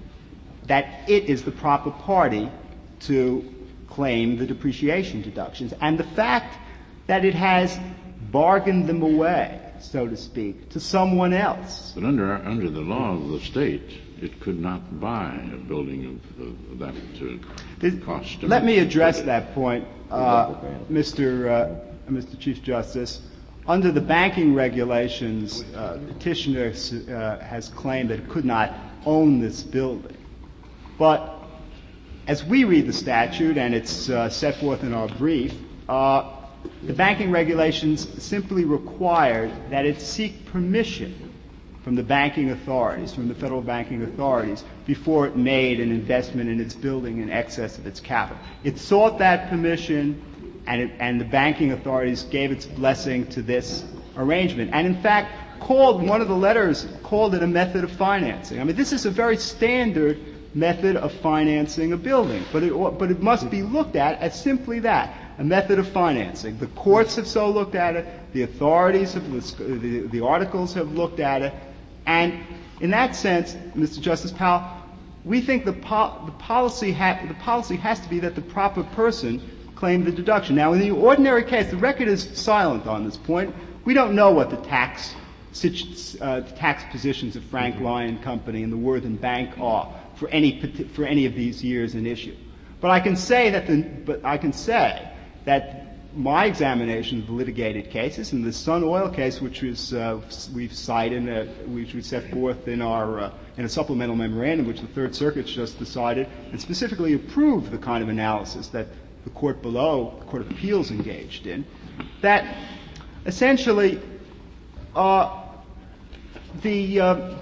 F: that it is the proper party to claim the depreciation deductions, and the fact that it has bargained them away, so to speak, to someone else.
A: But under under the law of the state, it could not buy a building of, of that uh,
F: This,
A: cost.
F: Let me address that point, uh, Mister Uh, Mister Chief Justice. Under the banking regulations, uh, petitioner uh, has claimed that it could not own this building. But as we read the statute, and it's uh, set forth in our brief, uh, the banking regulations simply required that it seek permission from the banking authorities, from the federal banking authorities, before it made an investment in its building in excess of its capital. It sought that permission, and, it, and the banking authorities gave its blessing to this arrangement. And in fact, called one of the letters called it a method of financing. I mean, this is a very standard method of financing a building, but it, but it must be looked at as simply that, a method of financing. The courts have so looked at it, the authorities have, the, the articles have looked at it, and in that sense, Mister Justice Powell, we think the, po- the, policy ha- the policy has to be that the proper person claim the deduction. Now, in the ordinary case, the record is silent on this point. We don't know what the tax, uh, the tax positions of Frank Lyon Company and the Worthen Bank are for any for any of these years in issue. But I can say that the, but I can say that my examination of the litigated cases, and the Sun Oil case, which was uh, we've cited, uh, which we set forth in our uh, in a supplemental memorandum, which the Third Circuit just decided and specifically approved the kind of analysis that the court below, the Court of Appeals, engaged in, that essentially uh, the uh,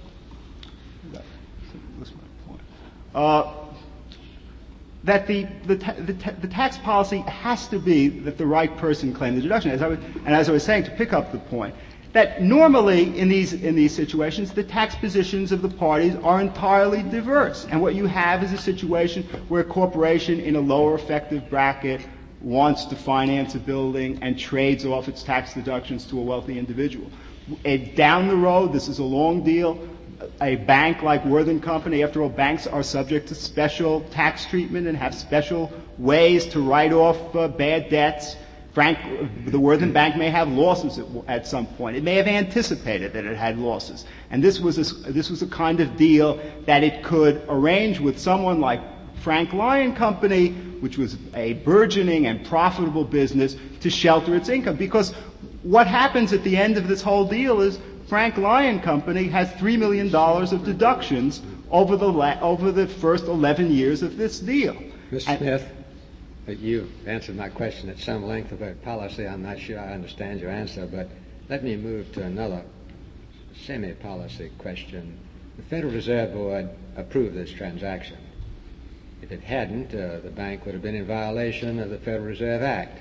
F: Uh, that the the, ta- the, ta- the tax policy has to be that the right person claim the deduction. As I was, and as I was saying, to pick up the point, that normally in these in these situations, the tax positions of the parties are entirely diverse, and what you have is a situation where a corporation in a lower effective bracket wants to finance a building and trades off its tax deductions to a wealthy individual. And down the road, this is a long deal. A bank like Worthen Company, after all, banks are subject to special tax treatment and have special ways to write off uh, bad debts. Frank, the Worthen Bank may have losses at, at some point. It may have anticipated that it had losses. And this was a, this was a kind of deal that it could arrange with someone like Frank Lyon Company, which was a burgeoning and profitable business, to shelter its income. Because what happens at the end of this whole deal is Frank Lyon Company has three million dollars of deductions over the la- over the first eleven years of this deal.
H: Mister And, Smith, you answered my question at some length about policy. I'm not sure I understand your answer, but let me move to another semi-policy question. The Federal Reserve Board approved this transaction. If it hadn't, uh, the bank would have been in violation of the Federal Reserve Act.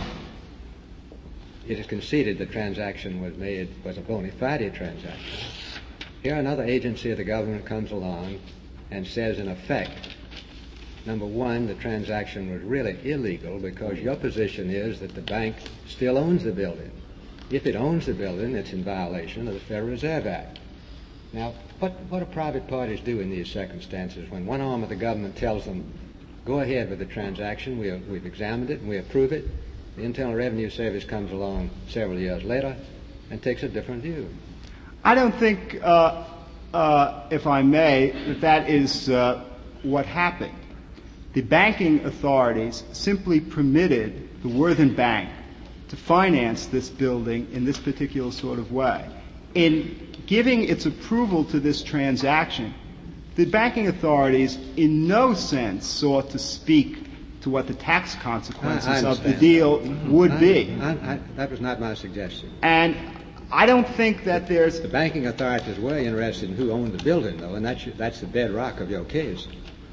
H: It is conceded the transaction was made was a bona fide transaction. Here another agency of the government comes along and says, in effect, number one, the transaction was really illegal because your position is that the bank still owns the building. If it owns the building, it's in violation of the Federal Reserve Act. Now, what, what do private parties do in these circumstances when one arm of the government tells them, go ahead with the transaction, we, we've examined it and we approve it? The Internal Revenue Service comes along several years later and takes a different view.
F: I don't think, uh, uh, if I may, that that is uh, what happened. The banking authorities simply permitted the Worthen Bank to finance this building in this particular sort of way. In giving its approval to this transaction, the banking authorities in no sense sought to speak to what the tax consequences of the deal would
H: I,
F: be.
H: I, I, that was not my suggestion.
F: And I don't think that there's...
H: The banking authorities were interested in who owned the building, though, and that's, that's the bedrock of your case.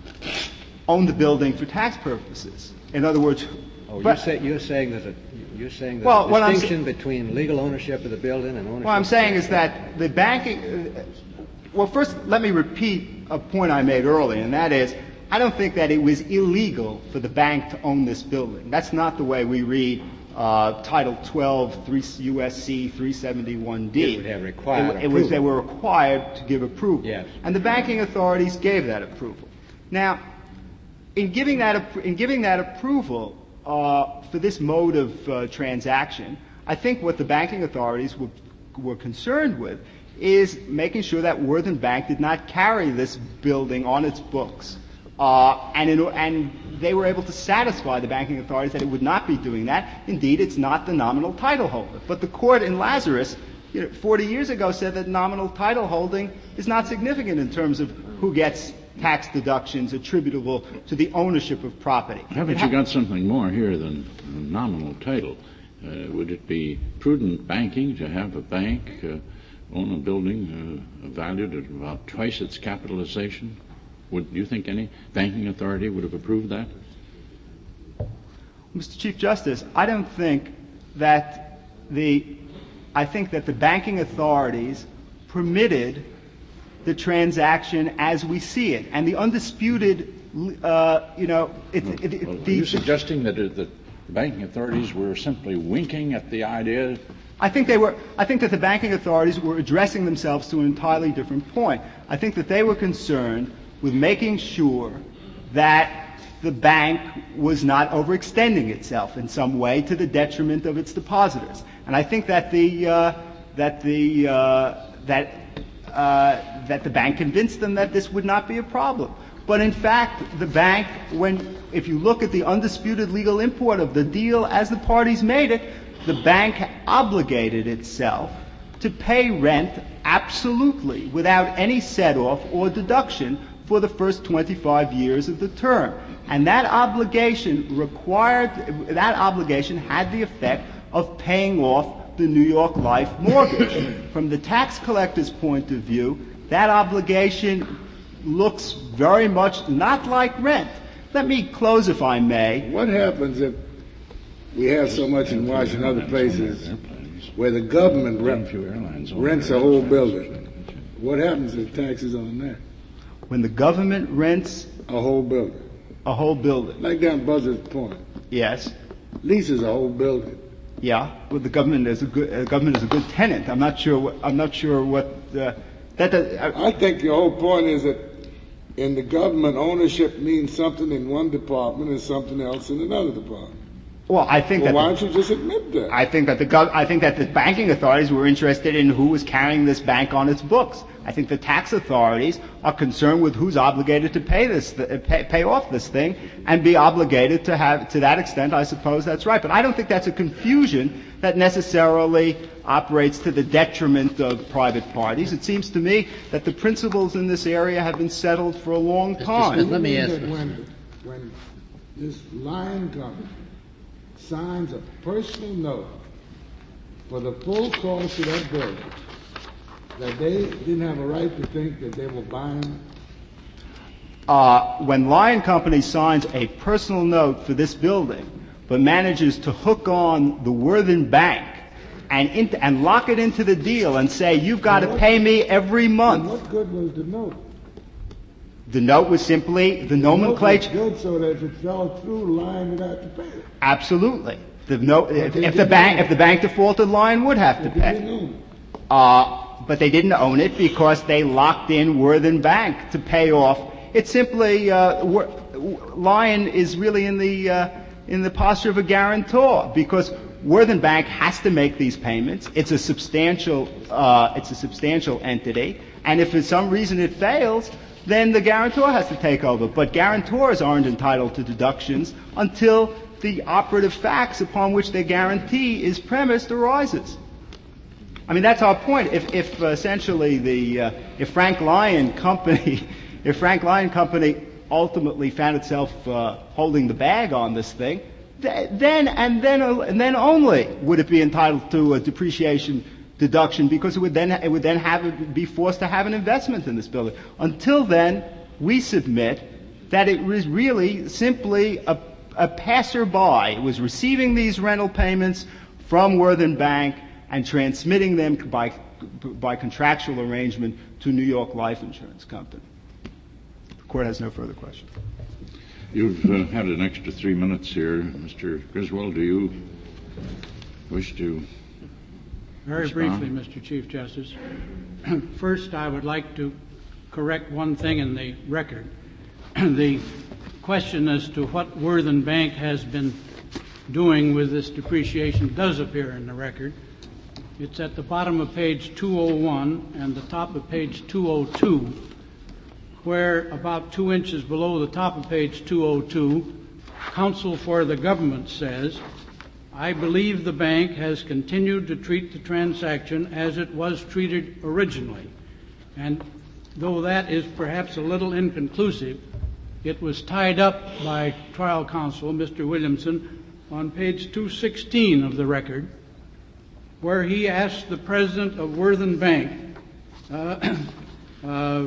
F: Own the building for tax purposes. In other words...
H: Oh,
F: but,
H: you're, say, you're saying there's a, you're saying there's
F: well,
H: a distinction sa- between legal ownership of the building and ownership...
F: What I'm saying
H: of
F: is that the banking... Uh, well, first, let me repeat a point I made earlier, and that is, I don't think that it was illegal for the bank to own this building. That's not the way we read uh, Title twelve, three U S C three seventy-one D.
H: It would have required
F: it, it was They were required to give approval.
H: Yes.
F: And the banking authorities gave that approval. Now, in giving that, in giving that approval uh, for this mode of uh, transaction, I think what the banking authorities were, were concerned with is making sure that Worthen Bank did not carry this building on its books. Uh, and, in, and they were able to satisfy the banking authorities that it would not be doing that. Indeed, it's not the nominal title holder. But the court in Lazarus, you know, forty years ago said that nominal title holding is not significant in terms of who gets tax deductions attributable to the ownership of property.
A: Haven't you got something more here than nominal title? Uh, would it be prudent banking to have a bank uh, own a building uh, valued at about twice its capitalization? Would you think any banking authority would have approved that?
F: Mister Chief Justice, I don't think that the I think that the banking authorities permitted the transaction as we see it, and the undisputed, uh, you know, it, it, it,
A: well,
F: the,
A: are you suggesting that, it, that the banking authorities were simply winking at the idea?
F: I think they were. I think that the banking authorities were addressing themselves to an entirely different point. I think that they were concerned with making sure that the bank was not overextending itself in some way to the detriment of its depositors. And I think that the uh, that the uh, that uh, that the bank convinced them that this would not be a problem. But in fact, the bank, when if you look at the undisputed legal import of the deal as the parties made it, the bank obligated itself to pay rent absolutely without any set-off or deduction for the first twenty-five years of the term. And that obligation required, that obligation had the effect of paying off the New York Life mortgage. From the tax collector's point of view, that obligation looks very much not like rent. Let me close, if I may.
I: What happens if we have so much in Washington and other places where the government rent, rents a whole building? What happens if taxes on that?
F: When the government rents
I: a whole building,
F: a whole building,
I: like down Buzzard's Point,
F: yes,
I: leases a whole building,
F: Yeah, well, the government is a good uh, government is a good tenant. I'm not sure. What, I'm not sure what uh, that. Does, uh,
I: I think the whole point is that in the government, ownership means something in one department and something else in another department.
F: Well, I think
I: well,
F: that.
I: Why
F: the,
I: don't you just admit that?
F: I think that the gov- I think that the banking authorities were interested in who was carrying this bank on its books. I think the tax authorities are concerned with who's obligated to pay this, th- pay, pay off this thing, and be obligated to have. To that extent, I suppose that's right. But I don't think that's a confusion that necessarily operates to the detriment of private parties. It seems to me that the principles in this area have been settled for a long time.
D: Smith, let me ask.
I: When, when this Lion Company signs a personal note for the full cost of that building, that they didn't have a right to think that they were buying?
F: Uh, when Lion Company signs a personal note for this building, but manages to hook on the Worthen Bank and into, and lock it into the deal and say, you've got to pay me every month.
I: What good was the note?
F: The note was simply the nomenclature.
I: The note was good so that if it fell through, Lion would have to pay it.
F: Absolutely. The note, if, if the bank, if the bank defaulted, Lion would have to pay. Uh, but they didn't own it because they locked in Worthen Bank to pay off. It's simply uh, Lion is really in the uh, in the posture of a guarantor because Worthen Bank has to make these payments. It's a substantial uh, it's a substantial entity, and if for some reason it fails, then the guarantor has to take over. But guarantors aren't entitled to deductions until the operative facts upon which their guarantee is premised arises. I mean, that's our point. If, if uh, essentially the uh, if Frank Lion Company, if Frank Lion Company ultimately found itself uh, holding the bag on this thing, th- then and then uh, and then only would it be entitled to a depreciation deduction, because it would then it would then have it be forced to have an investment in this building. Until then, we submit that it was really simply a, a passerby. It was receiving these rental payments from Worthen Bank and transmitting them by by contractual arrangement to New York Life Insurance Company. The Court has no further questions.
A: You've uh, had an extra three minutes here, Mister Griswold. Do you wish to
C: Very
A: respond?
C: briefly, Mister Chief Justice. First, I would like to correct one thing in the record. The question as to what Worthen Bank has been doing with this depreciation does appear in the record. It's at the bottom of page two oh one and the top of page two oh two, where about two inches below the top of page two oh two, counsel for the government says, I believe the bank has continued to treat the transaction as it was treated originally. And though that is perhaps a little inconclusive, it was tied up by trial counsel, Mister Williamson, on page two sixteen of the record, where he asked the president of Worthen Bank, uh, uh,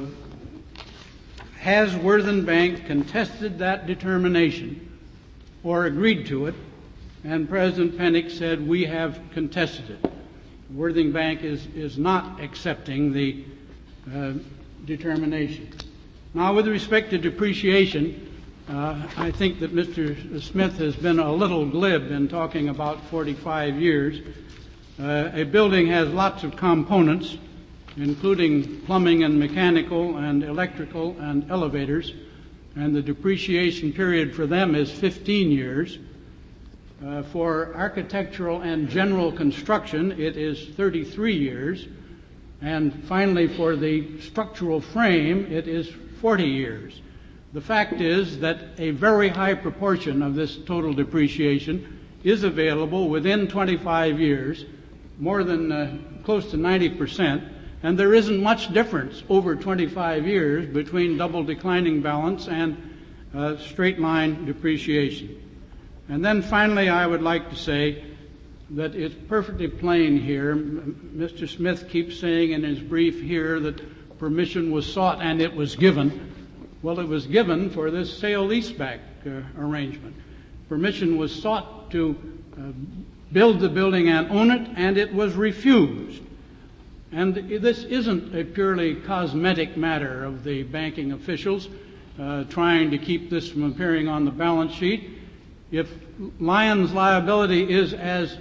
C: has Worthen Bank contested that determination or agreed to it? And President Pennick said, we have contested it. Worthen Bank is, is not accepting the uh, determination. Now, with respect to depreciation, uh, I think that Mister Smith has been a little glib in talking about forty-five years. Uh, a building has lots of components, including plumbing and mechanical and electrical and elevators, and the depreciation period for them is fifteen years. Uh, for architectural and general construction, it is thirty-three years. And finally, for the structural frame, it is forty years. The fact is that a very high proportion of this total depreciation is available within twenty-five years, more than uh, close to ninety percent, and there isn't much difference over twenty-five years between double declining balance and uh, straight line depreciation. And then finally, I would like to say that it's perfectly plain here. Mister Smith keeps saying in his brief here that permission was sought and it was given. Well, it was given for this sale-leaseback uh, arrangement. Permission was sought to uh, build the building and own it, and it was refused. And this isn't a purely cosmetic matter of the banking officials uh, trying to keep this from appearing on the balance sheet. If Lion's liability is as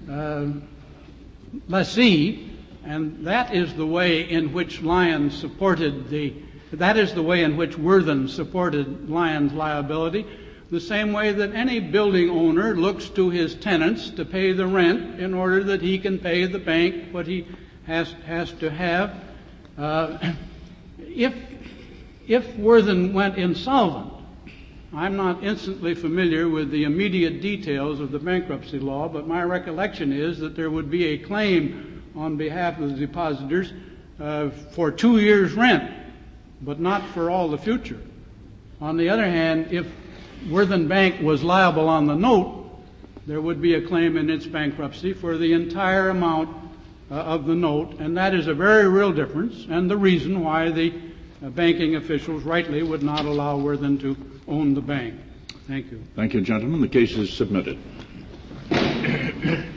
C: uh, lessee, and that is the way in which Lyons supported the, that is the way in which Worthen supported Lyons' liability, the same way that any building owner looks to his tenants to pay the rent in order that he can pay the bank what he has, has to have. Uh, if, if Worthen went insolvent, I'm not instantly familiar with the immediate details of the bankruptcy law, but my recollection is that there would be a claim on behalf of the depositors uh, for two years' rent, but not for all the future. On the other hand, if Worthen Bank was liable on the note, there would be a claim in its bankruptcy for the entire amount uh, of the note, and that is a very real difference, and the reason why the uh, banking officials rightly would not allow Worthen to own the bank. Thank you.
A: Thank you, gentlemen. The case is submitted.